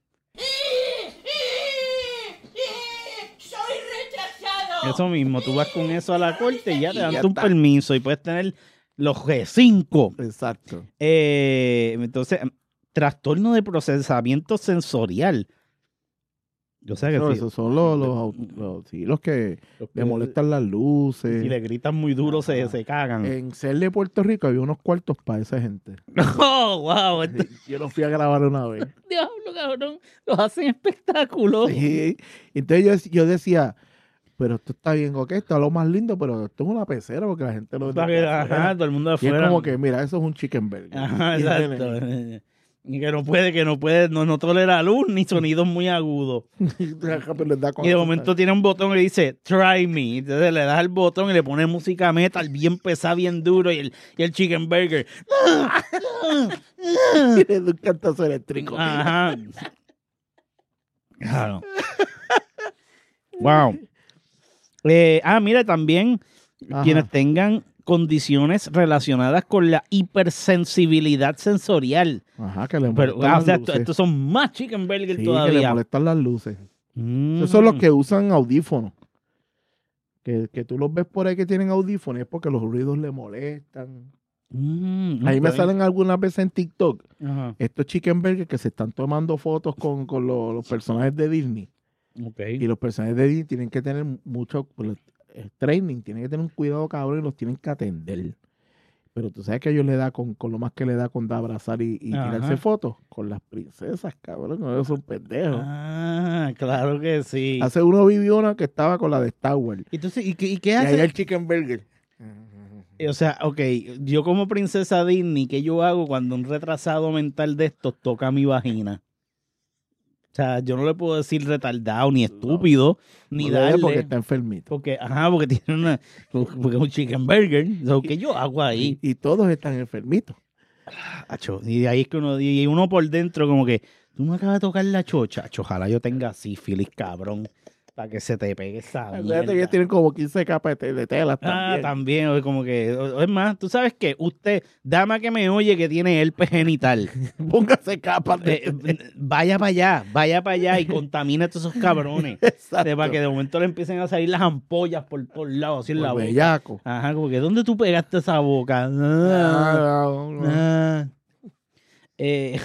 ¡Soy retrasado! Eso mismo, tú vas con eso a la corte y ya te dan ya un está. permiso y puedes tener los G5. Exacto. Entonces, trastorno de procesamiento sensorial. Yo sé que sí. Esos son los que le molestan las luces. Si le gritan muy duro, se cagan. En CEL de Puerto Rico había unos cuartos para esa gente. ¡Oh, wow! Yo los fui a grabar una vez. Diablo, cabrón. Los hacen espectáculos. Sí. Entonces yo decía, pero esto está bien, ok, está lo más lindo, pero esto es una pecera porque la gente lo Para que, ajá, todo el mundo de Y es afuera. como que, mira, eso es un chicken burger. Ajá, Y exacto. Y que no puede, no tolera luz ni sonidos muy agudos. Pero les da Y de momento tiene un botón que dice Try Me. Entonces le das el botón y le pones música metal bien pesada, bien duro y el chicken burger. tiene un cantazo eléctrico. Ajá. Claro. Wow. Mira, también Ajá. quienes tengan condiciones relacionadas con la hipersensibilidad sensorial. Ajá, que le Pero, molestan o sea, las luces. estos son más chicken burger Sí, que le todavía. molestan las luces. Mm. Esos son los que usan audífonos. Que tú los ves por ahí que tienen audífonos es porque los ruidos le molestan. Ahí me Ok. salen algunas veces en TikTok Ajá. estos chicken burgers que se están tomando fotos con los personajes de Disney. Ok. Y los personajes de Disney tienen que tener mucho training, tienen que tener un cuidado cabrón y los tienen que atender. Pero tú sabes que ellos le da con lo más que le da con abrazar y Ajá. tirarse fotos con las princesas, cabrón. No, ellos son pendejos. Ah, claro que sí. Hace uno vivió una que estaba con la de Star Wars. Entonces, ¿y qué Y ahí hace? el chicken burger. O sea, ok, yo como princesa Disney, ¿qué yo hago cuando un retrasado mental de estos toca mi vagina? O sea, yo no le puedo decir retardado, ni estúpido, ni No le dé darle. porque está enfermito. Porque tiene porque es un chicken burger. So, ¿qué yo hago ahí? Y todos están enfermitos. Acho, y de ahí es que uno por dentro como que, tú me acabas de tocar la chocha. Acho, ojalá yo tenga sífilis, cabrón, para que se te pegue esa Acuérdate que mierda. ellos tienen como 15 capas de tela Ah, también. también, o como que, es más, tú sabes que usted, dama que me oye que tiene herpes genital, Póngase capas de vaya para allá y contamine a todos esos cabrones. Exacto. Para que de momento le empiecen a salir las ampollas por lados, así en la Por boca. bellaco. Ajá, como que, ¿dónde tú pegaste esa boca? Ah. Eh,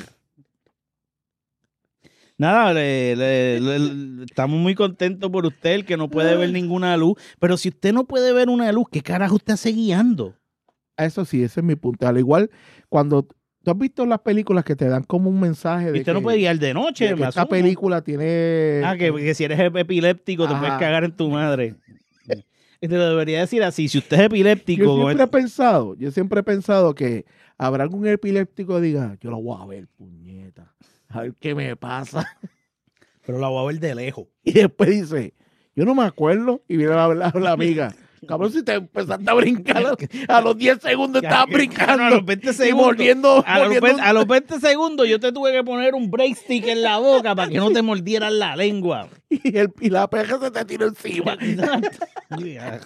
nada, estamos muy contentos por usted, el que no puede ver ninguna luz. Pero si usted no puede ver una luz, ¿qué carajo usted hace guiando? Eso sí, ese es mi punto. Al igual, cuando tú has visto las películas que te dan como un mensaje Y de usted no que, puede guiar de noche, de que me esta asumo. película tiene... Que si eres epiléptico te Ajá. puedes cagar en tu madre. Y te lo debería decir así, si usted es epiléptico... Yo siempre he pensado que habrá algún epiléptico que diga, yo lo voy a ver, puñeta, a ver qué me pasa. Pero la voy a ver de lejos. Y después dice, yo no me acuerdo, y viene la amiga. Cabrón, si te empezaste a brincar, a los 10 segundos estabas brincando. A los 20 y segundos. mordiendo. A los 20 segundos yo te tuve que poner un break stick en la boca para que no te mordieran la lengua. Y la peja se te tiró encima. Por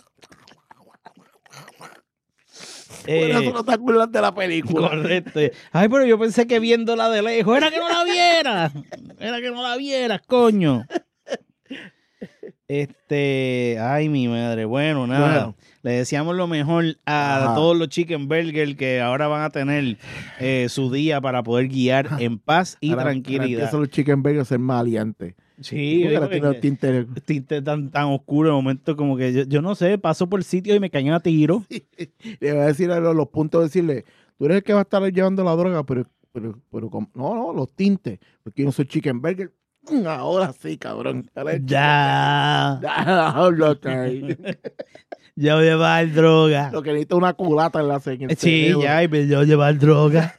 eso no te acuerdas de la película. Correcto. Ay, pero yo pensé que viéndola de lejos. Era que no la vieras. Era que no la vieras, coño. Ay, mi madre. Bueno, nada. Bueno. Le deseamos lo mejor a Ajá. todos los chicken burger que ahora van a tener su día para poder guiar en paz y Ahora tranquilidad. empiezan los chicken burgers a ser maliantes. Sí, Porque ahora tiene porque el tinte. tinte tan oscuro de momento como que yo no sé, paso por sitios y me caen a tiro. Le voy a decir a los puntos, decirle, tú eres el que va a estar llevando la droga, pero no, los tintes, porque yo no soy chicken burger. Ahora sí, cabrón. Ya. Lo Yo voy a llevar droga. que necesita una culata en la cerebro. Sí, ya, y me yo llevar droga.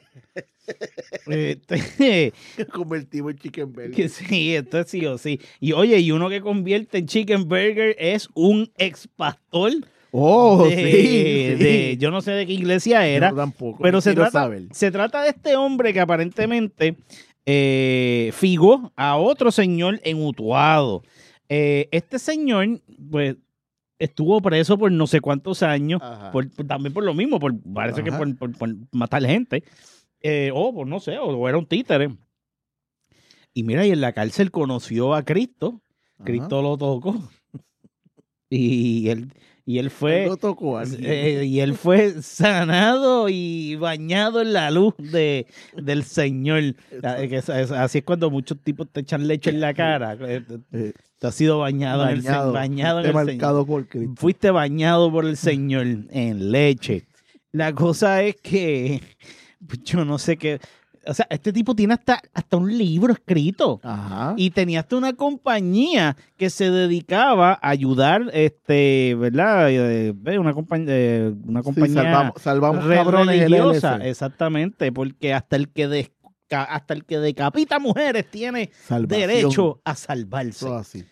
Convertimos en chicken burger. Que sí, esto es sí o sí. Y oye, y uno que convierte en chicken burger es un ex pastor Oh, de, sí. yo no sé de qué iglesia era, Yo tampoco. pero se quiero trata, saber. se trata de este hombre que aparentemente figó a otro señor en Utuado. Este señor, pues, estuvo preso por no sé cuántos años, Ajá. también por lo mismo, parece que Ajá. por matar gente, o por no sé, o era un títere. Y mira, y en la cárcel conoció a Cristo, Ajá. Cristo lo tocó, y él fue... Algo tocó a alguien. y él fue sanado y bañado en la luz del Señor. Así es cuando muchos tipos te echan leche en la cara. Tú has sido bañado en el Señor. Fuiste marcado por Cristo. Fuiste bañado por el Señor en leche. La cosa es que yo no sé qué. O sea, este tipo tiene hasta un libro escrito. Ajá. Y tenía hasta una compañía que se dedicaba a ayudar, ¿verdad? Una compañía Sí, salvamos cabrones religiosa, LLC. exactamente, porque hasta el que decapita mujeres tiene Salvación. derecho a salvarse. Todo así.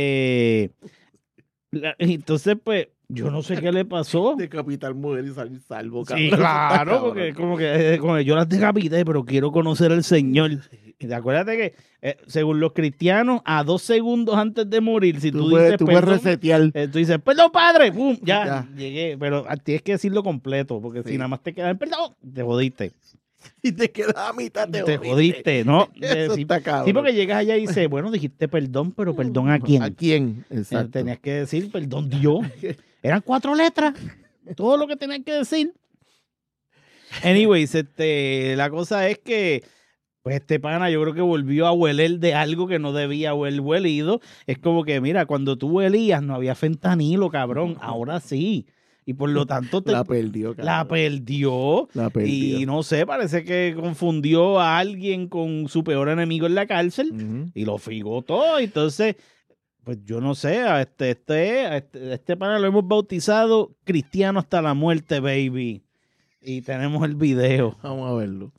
Entonces, pues, yo no sé qué le pasó. Decapitar mujeres y salir salvo. Sí, cabrón. claro, Cabrón. porque como que yo las decapité, pero quiero conocer al Señor. Y acuérdate que, según los cristianos, a 2 segundos antes de morir, si tú puedes dices puedes perdón, resetear. tú dices, perdón, padre, ¡pum! Ya, Ya. llegué. Pero tienes que decirlo completo, porque si Sí. nada más te quedas, perdón, te jodiste. Y te quedas a mitad, Te jodiste, ¿no? Eso Sí, está cabrón. sí, porque llegas allá y dices, bueno, dijiste perdón, pero perdón ¿a quién? ¿A quién? Exacto. Tenías que decir, perdón, Dios. Eran 4 letras. Todo lo que tenías que decir. Anyways, la cosa es que pues este pana yo creo que volvió a hueler de algo que no debía haber huelido. Es como que, mira, cuando tú huelías no había fentanilo, cabrón. Ahora sí. Y por lo tanto La perdió, cabrón. la perdió. La perdió. Y no sé, parece que confundió a alguien con su peor enemigo en la cárcel Ujú. y lo figó todo. Entonces, pues yo no sé, a este pana lo hemos bautizado Cristiano hasta la muerte, baby. Y tenemos el video. Vamos a verlo.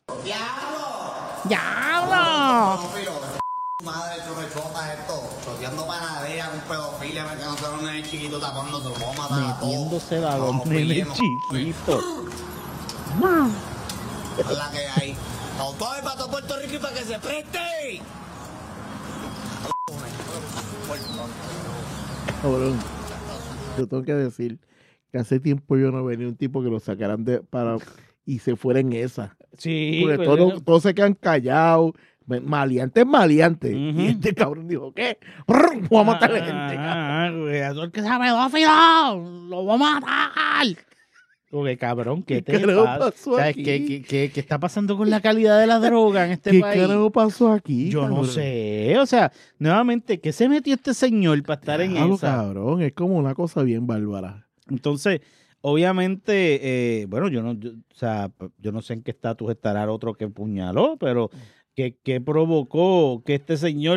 ¡Diablo! Madre chorrechota esto, choteando panadería con pedofilia, metiéndose a los nenes chiquitos tapando, se lo vamos a matar a todos. Metiéndose a los Vamos, nenes pillemos. chiquitos. Es la que hay. Autónomo para todo Puerto Rico y para que se preste. Cabrón. Yo tengo que decir que hace tiempo yo no venía un tipo que lo sacaran y se fuera en esa. Sí, Porque pues, todos se quedan callados. Maleantes. Ujú. Y este cabrón dijo, ¿qué? Voy a matar a la gente, cabrón. Güey, a todo el que sea pedófilo, lo voy a matar. Porque, cabrón, ¿qué ¿Qué te carajo pasa? pasó ¿Sabes aquí? qué está pasando con la calidad de la droga en este ¿Qué país? carajo pasó aquí? Yo no cabrón? sé. O sea, nuevamente, ¿qué se metió este señor para estar en Diablo, esa? cabrón, es como una cosa bien bárbara. Entonces, obviamente, bueno, yo no sé en qué estatus estará el otro que puñaló, pero ¿qué provocó que este señor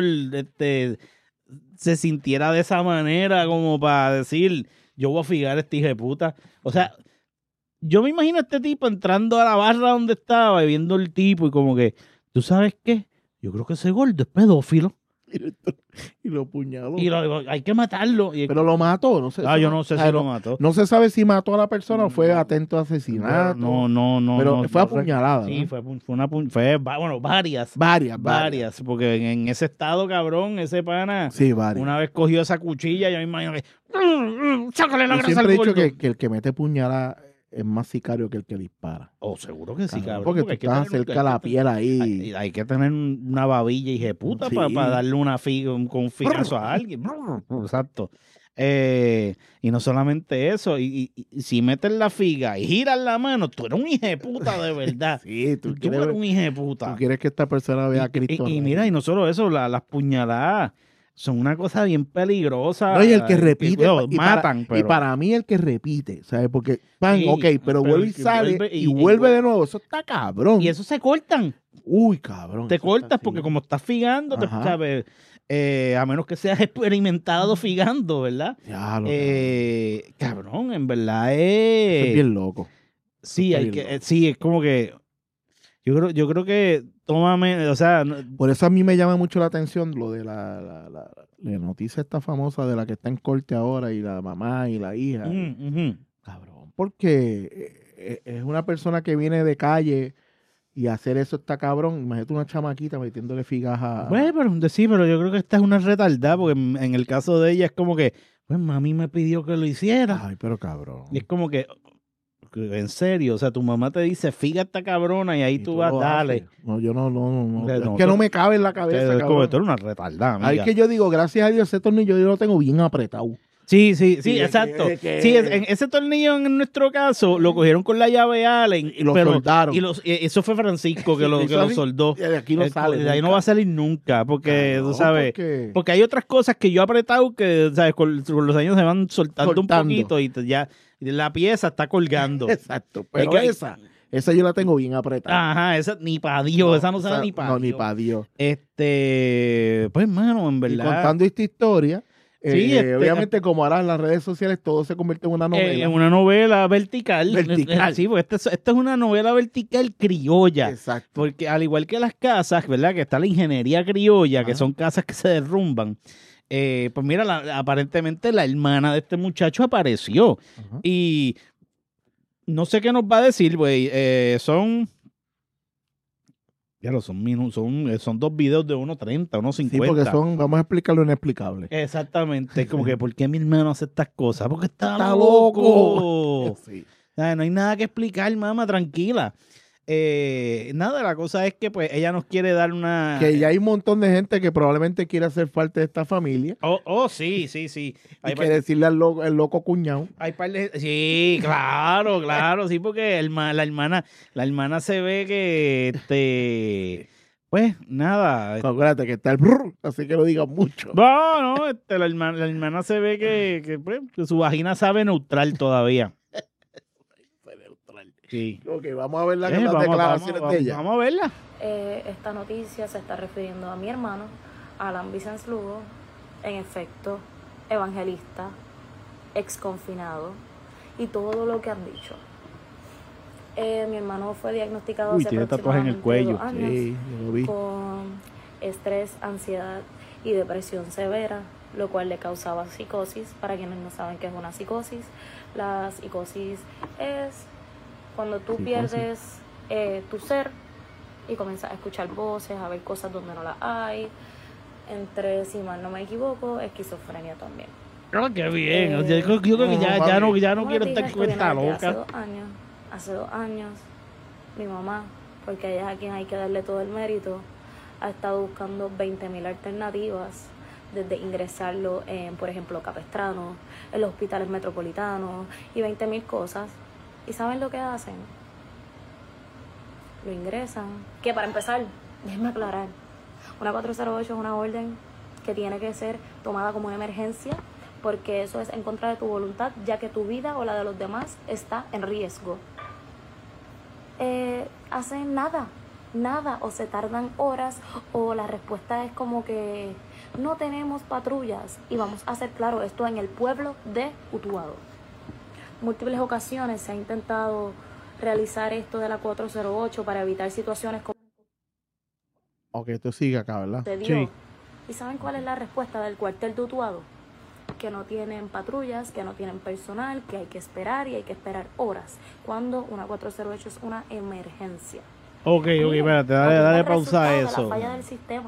se sintiera de esa manera como para decir, yo voy a figar a este hijo de puta? O sea, yo me imagino a este tipo entrando a la barra donde estaba y viendo el tipo y como que, ¿tú sabes qué? Yo creo que ese gordo es pedófilo Y lo puñaló. y hay que matarlo. Y, Pero lo mató, no sé. yo no sé si lo mató. No se sabe si mató a la persona o fue atento a asesinato. No. Pero no, fue no apuñalada. Sí, ¿no? fue varias. Varias. Porque en ese estado, cabrón, ese pana, Sí, varias. una vez cogió esa cuchilla, yo me imagino que, sácale la Yo grasa siempre al he dicho gordo. que el que mete puñalada es más sicario que el que dispara. Oh, seguro que sí, cabrón. Porque tú hay que estás tener- cerca de la piel ahí. Hay que tener una babilla hijeputa Sí. para darle una con un figazo a alguien. Exacto. Y no solamente eso, y si metes la figa y giras la mano, tú eres un hijeputa de verdad. Sí, tú Tú eres un hijeputa. tú quieres que esta persona vea a Cristo. Y mira, y no solo eso, las puñaladas son una cosa bien peligrosa. No, y el que repite, bueno, y matan, para, y para mí el que repite, ¿sabes? Porque, pan, Sí, ok, pero pero vuelve y el que sale vuelve y y vuelve de nuevo, eso está cabrón. Y eso se cortan. Uy, cabrón. Te eso cortas está porque así. como estás figando, Ajá. ¿sabes? A menos que seas experimentado figando, ¿verdad? Ya, Cabrón, en verdad eso es bien loco. Sí, está hay bien que, sí, es como que yo creo que tómame, o sea, Por eso a mí me llama mucho la atención lo de la noticia esta famosa de la que está en corte ahora y la mamá y la hija. ujú. Cabrón, porque es una persona que viene de calle y hacer eso está cabrón. Imagínate una chamaquita metiéndole figas a... Bueno, pero yo creo que esta es una retardada, porque en el caso de ella es como que, pues mami me pidió que lo hiciera. Ay, pero cabrón. Y es como que, en serio, o sea, tu mamá te dice, figa esta cabrona y ahí Y tú vas, lo dale. haces. No, yo no. O sea, Es no, que tú- no me cabe en la cabeza, Es como cabrón. que tú eres una retardada, Ahí amiga. que yo digo, gracias a Dios, ese tornillo yo lo tengo bien apretado. Sí, Sí, exacto. que- Sí, en ese tornillo en nuestro caso lo cogieron con la llave Allen. Y lo soldaron. Y eso fue Francisco que Sí, lo hizo así, soldó. y de aquí no sale. De ahí no nunca. va a salir nunca, porque Cabrón, tú sabes. Porque hay otras cosas que yo he apretado que, ¿sabes? Con los años se van soltando un Soltando. poquito y ya la pieza está colgando. Exacto, pero que- esa yo la tengo bien apretada. Ajá, esa ni para Dios, esa no sabe ni para No, Dios. ni para Dios. Pues, mano, en Y verdad. contando esta historia, Sí, obviamente como ahora en las redes sociales todo se convierte en una novela. En una novela vertical. Vertical. Sí, porque esta es una novela vertical criolla. Exacto. Porque al igual que las casas, ¿verdad? Que está la ingeniería criolla, que Ajá. son casas que se derrumban. Pues mira, aparentemente la hermana de este muchacho apareció. Ajá. Y no sé qué nos va a decir, güey. Claro, son 2 videos de 1.30, 1.50. Sí, porque vamos a explicar lo inexplicable. Exactamente. Es como que, ¿por qué mi hermano hace estas cosas? Porque está loco. loco. Sí. No hay nada que explicar, mamá, tranquila. Nada, la cosa es que pues ella nos quiere dar una... Que ya hay un montón de gente que probablemente quiere ser parte de esta familia. Sí. Hay que decirle al loco cuñado. Hay par de... Sí, claro, sí, porque la hermana se ve que, pues, nada. Acuérdate que está el brr, así que lo digan mucho. No, la hermana se ve que, pues, que su vagina sabe neutral todavía. Sí. Ok, vamos a ver las declaraciones de ella. Vamos a verla. Esta noticia se está refiriendo a mi hermano, Alan Vicens Lugo, en efecto, evangelista, exconfinado y todo lo que han dicho. Mi hermano fue diagnosticado hace tiene tatuaje en el cuello. 2 años Sí, yo lo vi. con estrés, ansiedad y depresión severa, lo cual le causaba psicosis. Para quienes no saben qué es una psicosis, la psicosis es cuando tú pierdes tu ser y comienzas a escuchar voces, a ver cosas donde no las hay. Entre, si mal no me equivoco, esquizofrenia también. Oh, qué bien. Yo creo que ya no quiero estar cuenta loca. Hace 2 años, mi mamá, porque ella es a quien hay que darle todo el mérito, ha estado buscando 20.000 alternativas, desde ingresarlo en, por ejemplo, Capestrano, en los hospitales metropolitanos y 20.000 cosas. ¿Y saben lo que hacen? Lo ingresan. Que para empezar, déjenme aclarar, una 408 es una orden que tiene que ser tomada como una emergencia, porque eso es en contra de tu voluntad, ya que tu vida o la de los demás está en riesgo. Hacen nada, o se tardan horas, o la respuesta es como que no tenemos patrullas. Y vamos a hacer claro, esto en el pueblo de Utuado. Múltiples ocasiones se ha intentado realizar esto de la 408 para evitar situaciones como... Ok, esto sigue acá, ¿verdad? Sí. ¿Y saben cuál es la respuesta del cuartel de Utuado? Que no tienen patrullas, que no tienen personal, que hay que esperar y hay que esperar horas, cuando una 408 es una emergencia. Ok, espérate, dale pausa a eso. La falla del sistema.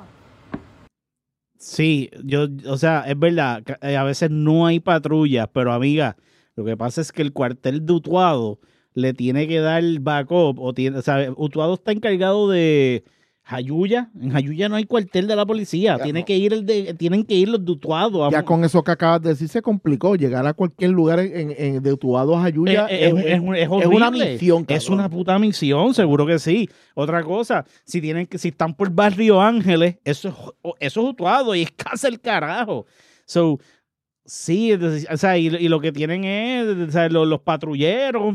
Sí, o sea, es verdad, a veces no hay patrullas, pero amiga, lo que pasa es que el cuartel de Utuado le tiene que dar backup, o sea, Utuado está encargado de Jayuya. En Jayuya no hay cuartel de la policía, tienen que ir los de Utuado. Ya con eso que acabas de decir se complicó, llegar a cualquier lugar de Utuado a Jayuya es una misión, cabrón. Es una puta misión, seguro que sí. Otra cosa, si están por Barrio Ángeles, eso es Utuado y es casa el carajo. So, sí, o sea, y lo que tienen es, o sea, los patrulleros,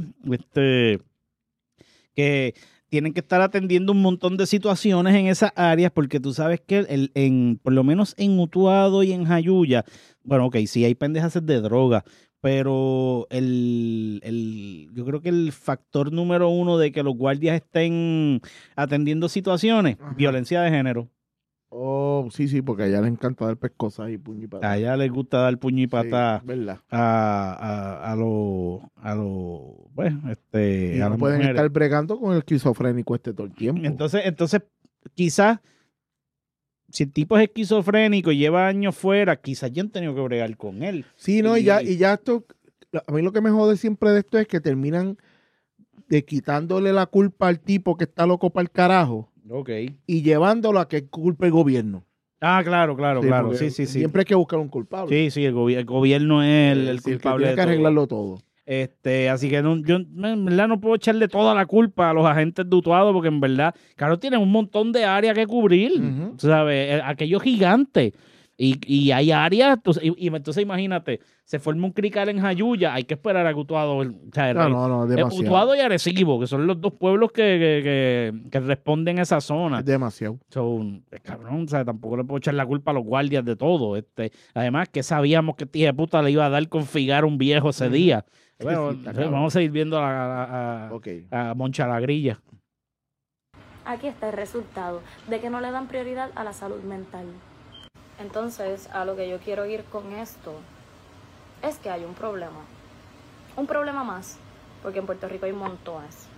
que tienen que estar atendiendo un montón de situaciones en esas áreas, porque tú sabes que por lo menos en Utuado y en Jayuya, bueno, ok, sí hay pendejas de droga, pero yo creo que el factor número 1 de que los guardias estén atendiendo situaciones, violencia de género. Oh, sí, porque a ella le encanta dar pescosas y puño y patada. A ella le gusta dar puño y patada, ¿verdad? a los pues, y a no las pueden mujeres. estar bregando con el esquizofrénico todo el tiempo. Entonces, quizás, si el tipo es esquizofrénico y lleva años fuera, quizás ya han tenido que bregar con él. Sí, no, y ya esto, a mí lo que me jode siempre de esto es que terminan quitándole la culpa al tipo que está loco para el carajo. Okay. Y llevándolo a que culpe el gobierno. Ah, claro. Sí. Siempre hay que buscar un culpable. Sí, el gobierno es el culpable. Tiene que arreglarlo todo. Así que yo en verdad no puedo echarle toda la culpa a los agentes de Utuado, porque en verdad, claro, tienen un montón de áreas que cubrir, ¿sabes? Aquellos gigantes. Y hay áreas, entonces imagínate, se forma un crical en Jayuya, hay que esperar a que Utuado, o sea, no, demasiado. Utuado y Arecibo, que son los 2 pueblos que responden a esa zona. Es demasiado. Cabrón, o sea, tampoco le puedo echar la culpa a los guardias de todo. Además, que sabíamos que tía puta le iba a dar con figar un viejo ese día. Bueno, vamos a seguir viendo a Moncha la Grilla. Aquí está el resultado de que no le dan prioridad a la salud mental. Entonces, a lo que yo quiero ir con esto es que hay un problema más, porque en Puerto Rico hay montones.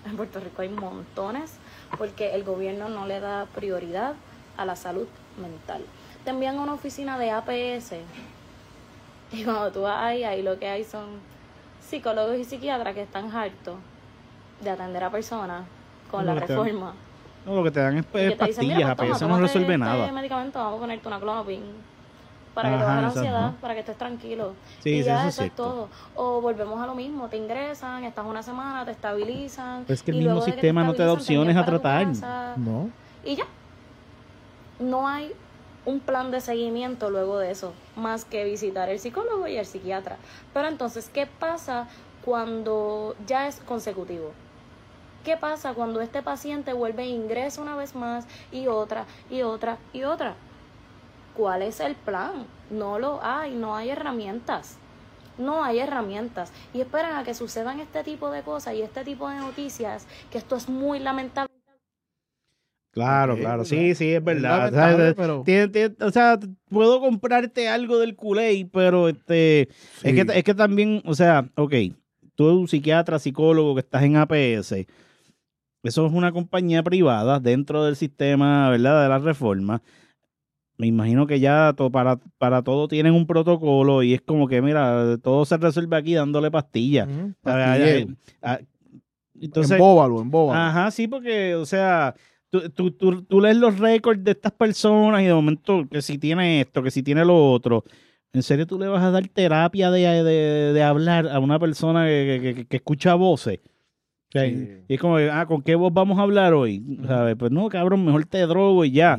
En Puerto Rico hay montones porque el gobierno no le da prioridad a la salud mental. Te envían a una oficina de APS y cuando tú vas ahí lo que hay son psicólogos y psiquiatras que están hartos de atender a personas con la reforma. No, lo que te dan es pastillas, APS no resuelve nada. Medicamento, vamos a ponerte una Clonopin para que te baje la ansiedad, para que estés tranquilo. Sí, y ya eso es todo. O volvemos a lo mismo, te ingresan, estás una semana, te estabilizan. Es que el mismo sistema no te da opciones a tratar. No. Y ya. No hay un plan de seguimiento luego de eso, más que visitar el psicólogo y el psiquiatra. Pero entonces, ¿qué pasa cuando ya es consecutivo? ¿Qué pasa cuando este paciente vuelve e ingresa una vez más y otra, y otra, y otra? ¿Cuál es el plan? No lo hay, no hay herramientas. No hay herramientas. Y esperan a que sucedan este tipo de cosas y este tipo de noticias, que esto es muy lamentable. Claro, claro, sí, es verdad. Pero... O sea, puedo comprarte algo del Kool-Aid, pero Sí. es que también, o sea, ok, tú eres un psiquiatra, psicólogo que estás en APS, eso es una compañía privada dentro del sistema, ¿verdad?, de la reforma. Me imagino que ya para todo tienen un protocolo y es como que, mira, todo se resuelve aquí dándole pastillas. Entonces, embóbalo. Ajá, sí, porque, o sea, tú lees los récords de estas personas y de momento que si tiene esto, que si tiene lo otro. ¿En serio tú le vas a dar terapia de hablar a una persona que escucha voces? O sea, Sí. y es como, ¿con qué voz vamos a hablar hoy? ¿Sabes? Pues no, cabrón, mejor te drogo y ya.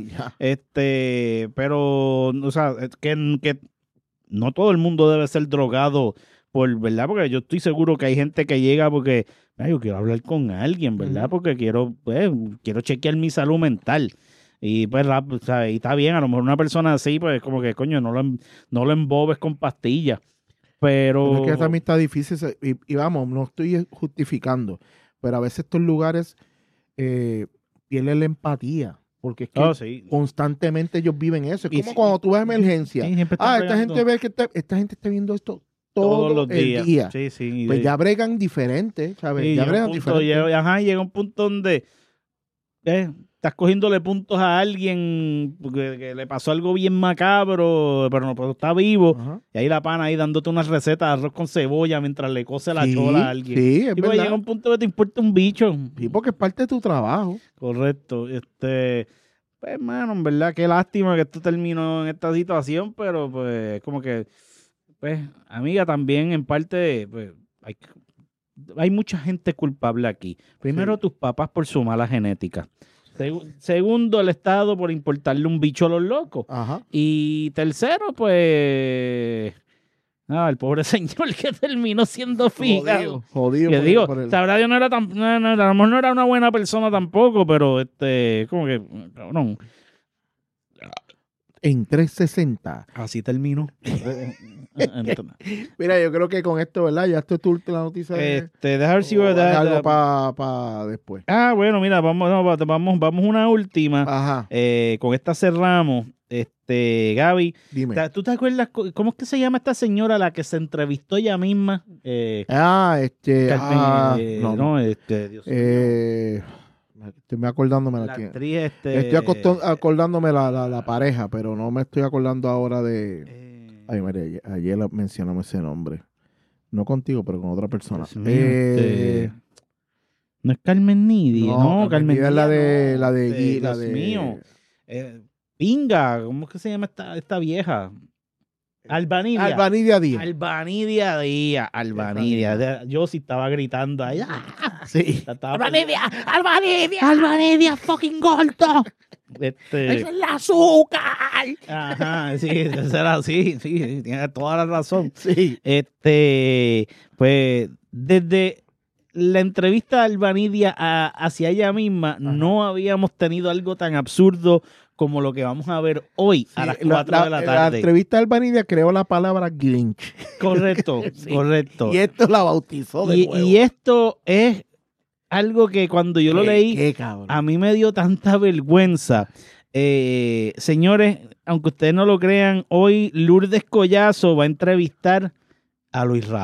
Pero, o sea, que no todo el mundo debe ser drogado ¿verdad? Porque yo estoy seguro que hay gente que llega porque, yo quiero hablar con alguien, ¿verdad? Porque quiero chequear mi salud mental. Y pues, o sea, y está bien, a lo mejor una persona así, pues como que, coño, no lo embobes con pastillas. Pero es que también está difícil, y vamos, no estoy justificando, pero a veces estos lugares pierden la empatía, porque es que constantemente ellos viven eso. Es como cuando tú vas a emergencia. Esta gente está viendo esto todos los días. Sí. Pues ya bregan diferente, ¿sabes? Sí, ya bregan diferente. Llega un punto donde estás cogiéndole puntos a alguien porque que le pasó algo bien macabro, pero está vivo. Ajá. Y ahí la pana ahí dándote unas recetas de arroz con cebolla mientras le cose la chola a alguien. Sí, es y pues verdad. llega un punto que te importa un bicho. Sí, porque es parte de tu trabajo. Correcto. Pues, hermano, en verdad, qué lástima que esto terminó en esta situación, pero pues, como que, pues, amiga, también en parte, pues, hay mucha gente culpable aquí. Primero, tus papás por su mala genética. Segundo, el Estado por importarle un bicho a los locos. Ajá. Y tercero, pues, el pobre señor que terminó siendo fijado. Jodido. Que digo, sabrá Dios, a lo mejor no era una buena persona tampoco, pero como que, cabrón. En 360. Así terminó. Mira, yo creo que con esto, ¿verdad? Ya esto es tu última noticia. Deja ver si algo para después. Bueno, mira, vamos una última. Ajá. Con esta cerramos. Gaby, Dime. ¿tú te acuerdas cómo es que se llama esta señora a la que se entrevistó ella misma? Dios mío. Estoy acordándome La actriz, estoy acordándome la pareja, pero no me estoy acordando ahora de... Ay, María, ayer mencionamos ese nombre. No contigo, pero con otra persona. Dios mío, no es Carmen Nidia, no, Carmen Nidia es la de Dios mío. Pinga, ¿cómo es que se llama esta vieja? Albanidia. Albanidia Díaz. Yo sí estaba gritando ahí. Sí. Albanidia, fucking gordo. ¡Es el azúcar! Ajá, sí, será así, sí, tiene toda la razón. Sí. Pues, desde la entrevista de Albanidia hacia ella misma, no habíamos tenido algo tan absurdo como lo que vamos a ver hoy a las 4 de la tarde. La entrevista de Albanidia creó la palabra Grinch. Correcto, correcto. Y esto la bautizó de nuevo. Y esto es algo que cuando yo lo leí, a mí me dio tanta vergüenza. Señores, aunque ustedes no lo crean, hoy Lourdes Collazo va a entrevistar a Luis Raúl.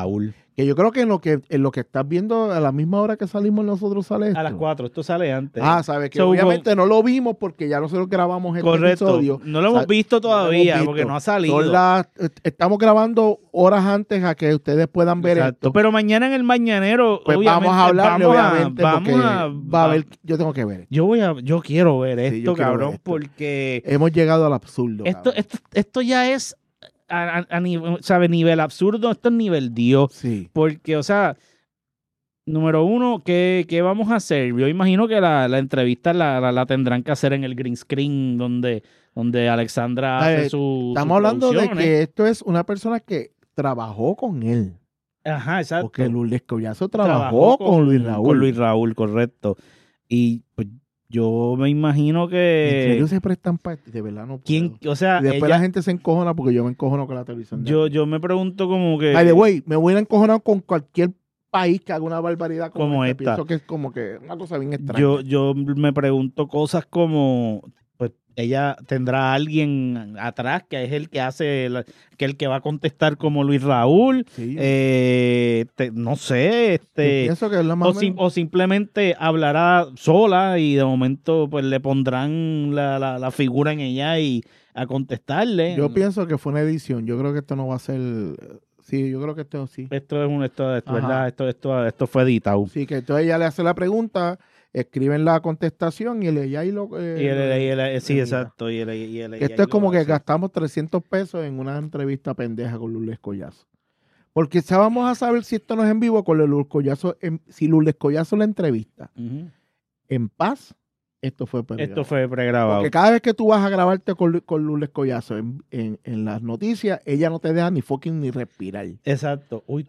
Que yo creo que en lo que estás viendo a la misma hora que salimos nosotros sale esto. A las 4, esto sale antes. Sabes que So, obviamente no lo vimos porque ya nosotros grabamos este correcto. episodio. No lo hemos visto todavía porque no ha salido. Estamos grabando horas antes a que ustedes puedan ver Exacto. esto. Pero mañana en el mañanero, Pues obviamente, vamos a hablarle, obviamente, porque va a haber, va- yo tengo que ver. yo quiero ver Sí, esto, yo quiero cabrón, ver esto. porque Hemos llegado al absurdo. esto ya es a nivel, ¿sabe? Nivel absurdo, esto es nivel Dios. Sí. Porque, o sea, número uno, ¿qué vamos a hacer? Yo imagino que la entrevista la tendrán que hacer en el green screen donde Alexandra hace Estamos hablando de que esto es una persona que trabajó con él. Ajá, exacto. Porque Lourdes Collazo trabajó con Luis Raúl. Con Luis Raúl, correcto. Y pues yo me imagino ¿En que... serio se prestan para esto? De verdad no puedo. ¿Quién? O sea, Y después ella- la gente se encojona porque yo me encojono con la televisión. yo me pregunto como que... By the way, me voy a encojonar con cualquier país que haga una barbaridad Como esta. esta. Pienso que es como que una cosa bien extraña. Yo me pregunto cosas como, pues ella tendrá a alguien atrás que es el que hace, que el que va a contestar como Luis Raúl, Sí. no sé, Yo pienso que es la más o simplemente hablará sola y de momento pues le pondrán la figura en ella y a contestarle. Yo pienso que fue una edición. Yo creo que esto no va a ser. Sí, yo creo que esto sí. Esto es Ajá. ¿verdad? Esto fue editado. Sí, que entonces ella le hace la pregunta, escriben la contestación y ella ahí lo. Sí, mira. exacto. Esto es como que gastamos 300 pesos en una entrevista pendeja con Lourdes Collazo. Porque vamos a saber si esto no es en vivo con Lourdes Collazo. Si Lourdes Collazo la entrevista en paz, esto fue pregrabado. Esto fue pregrabado. Porque cada vez que tú vas a grabarte con Lourdes Collazo en las noticias, ella no te deja ni fucking ni respirar. Exacto. Uy,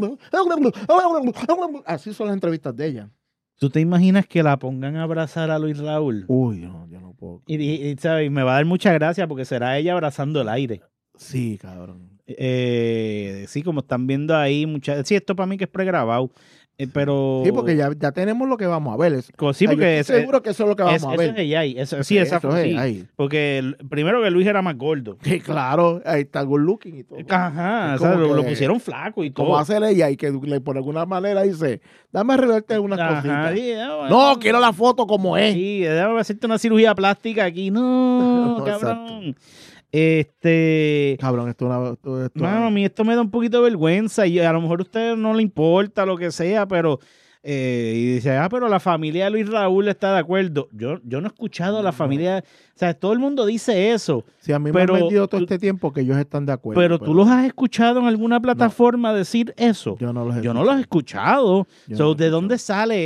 Así son las entrevistas de ella. ¿tú te imaginas que la pongan a abrazar a Luis Raúl? Uy, no, yo no puedo. ¿Sabes? Me va a dar mucha gracia porque será ella abrazando el aire. Sí, cabrón. Sí, como están viendo ahí, sí, esto para mí que es pregrabado. Pero... Sí, porque ya tenemos lo que vamos a ver. Sí, Yo porque estoy seguro que eso es lo que vamos a ver. Eso es ella ahí. Sí, esa Eso fue es sí. ahí. Porque primero que Luis era más gordo. Sí, claro, ahí está good looking y todo. Ajá, Es o sea, como lo que- pusieron flaco y todo. Como hace ella y que por alguna manera dice, dame arreglarte unas Ajá, cositas. sí, bueno. No, quiero la foto como es. Sí, déjame hacerte una cirugía plástica aquí. No, No, cabrón. Cabrón, Mano, a mí esto me da un poquito de vergüenza y a lo mejor a usted no le importa lo que sea, pero y dice, pero la familia de Luis Raúl está de acuerdo. Yo no he escuchado a la familia, o sea, todo el mundo dice eso, Sí, a mí pero me han vendido todo tú- este tiempo que ellos están de acuerdo. pero tú los has escuchado en alguna plataforma decir eso. Yo no los he Yo no los he escuchado. Yo So, no los he ¿de dónde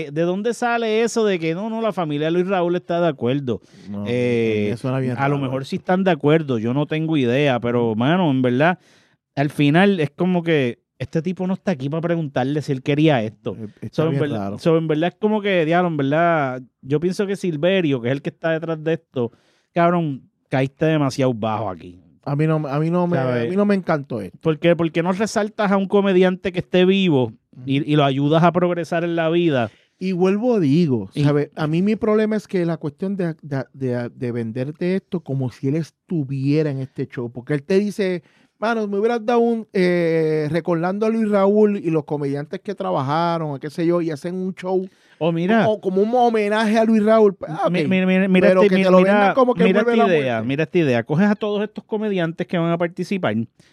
sale eso de que no, la familia de Luis Raúl está de acuerdo? No, Eh, me suena bien A lo raro mejor eso. sí están de acuerdo, yo no tengo idea, pero mano, en verdad, al final es como que este tipo no está aquí para preguntarle si él quería esto. Está So, bien en raro. verdad es como que, diablo, en verdad, yo pienso que Silverio, que es el que está detrás de esto, cabrón, caíste demasiado bajo aquí. A mí no me encantó esto. ¿Por qué no resaltas a un comediante que esté vivo y lo ayudas a progresar en la vida? Y vuelvo digo, Y- ¿sabe? A mí mi problema es que la cuestión de venderte esto como si él estuviera en este show, porque él te dice, mano, me hubieras dado recordando a Luis Raúl y los comediantes que trabajaron, o qué sé yo, y hacen un show O mira, como un homenaje a Luis Raúl. Ok. mira Pero que te lo vendan como que mira vuelve esta la idea, muerte. mira esta idea. Coges a todos estos comediantes que van a participar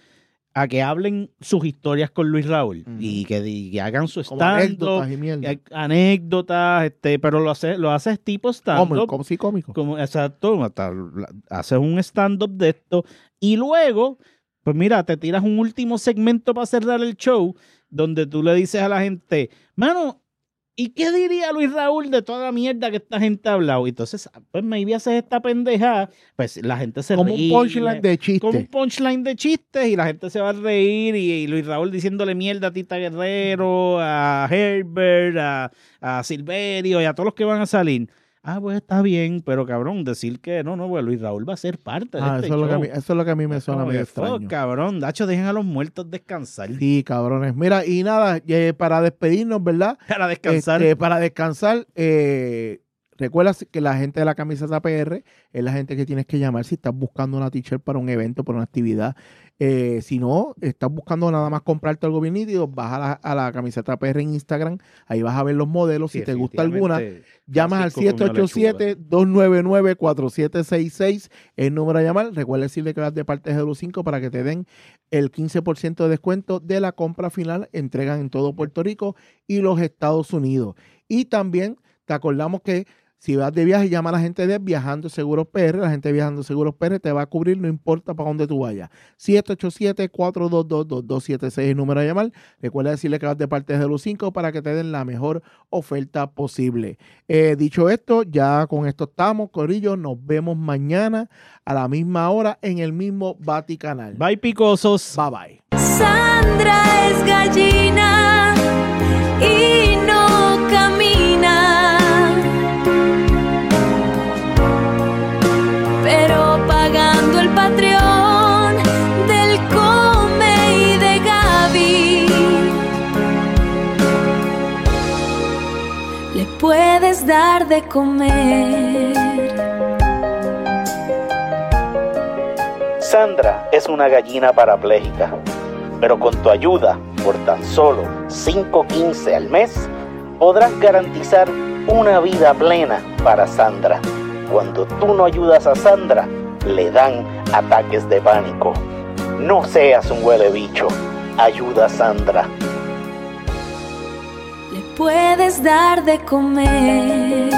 a que hablen sus historias con Luis Raúl Ujú. y que hagan su Como stand-up, anécdotas y mierda. anécdotas, pero lo haces tipo stand-up. Cómico. Exacto, haces un stand-up de esto y luego, pues mira, te tiras un último segmento para cerrar el show donde tú le dices a la gente, mano, ¿y qué diría Luis Raúl de toda la mierda que esta gente ha hablado? Y entonces, pues maybe haces esta pendejada, pues la gente se Como ríe. un punchline de Como un chiste. punchline de chistes y la gente se va a reír y Luis Raúl diciéndole mierda a Tita Guerrero, a Herbert, a Silverio y a todos los que van a salir. Ah, pues está bien, pero cabrón, decir que no, pues Luis Raúl va a ser parte de este Eso es show. lo que a mí me suena Como medio que, fuck, extraño. cabrón, Dacho, dejen a los muertos descansar. Sí, cabrones. Mira, y nada, para despedirnos, ¿verdad? Para descansar. Para descansar, Recuerda que la gente de la camiseta PR es la gente que tienes que llamar si estás buscando una t-shirt para un evento, para una actividad. Si no, estás buscando nada más comprarte algo bien nítido, vas a la camiseta PR en Instagram, ahí vas a ver los modelos. Si te gusta alguna, llamas al 787-299-4766, el número a llamar. Recuerda decirle que vas de parte de GW5 para que te den el 15% de descuento de la compra final. Entregan en todo Puerto Rico y los Estados Unidos. Y también te acordamos que si vas de viaje, llama a la gente de Viajando Seguros PR. La gente de Viajando Seguros PR te va a cubrir, no importa para dónde tú vayas. 787-422-2276 el número a llamar. Recuerda decirle que vas de parte de GW5 para que te den la mejor oferta posible. Dicho esto, ya con esto estamos, corillo. Nos vemos mañana a la misma hora en el mismo Vaticanal. Bye, picosos. Bye, bye. Sandra es gallina y no camina. Pero pagando el Patreon del Come y de Gaby, le puedes dar de comer. Sandra es una gallina parapléjica, pero con tu ayuda, por tan solo $5.15 al mes, podrás garantizar una vida plena para Sandra. Cuando tú no ayudas a Sandra, le dan ataques de pánico. No seas un huele bicho. Ayuda a Sandra. Le puedes dar de comer.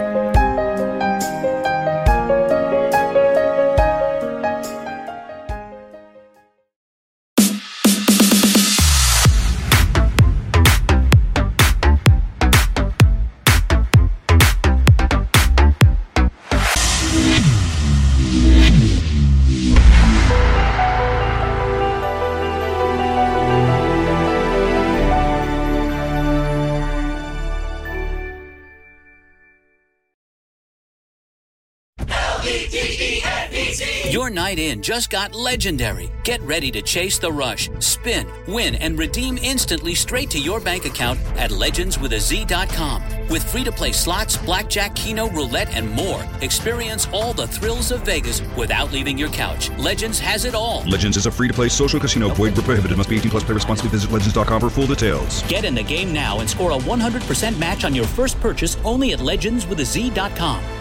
Your night in just got legendary. Get ready to chase the rush, spin, win, and redeem instantly straight to your bank account at legendswithaz.com. With free-to-play slots, blackjack, keno, roulette, and more, experience all the thrills of Vegas without leaving your couch. Legends has it all. Legends is a free-to-play social casino. Void where prohibited. Must be 18 plus. Play responsibly. Visit legends.com for full details. Get in the game now and score a 100% match on your first purchase only at legendswithaz.com.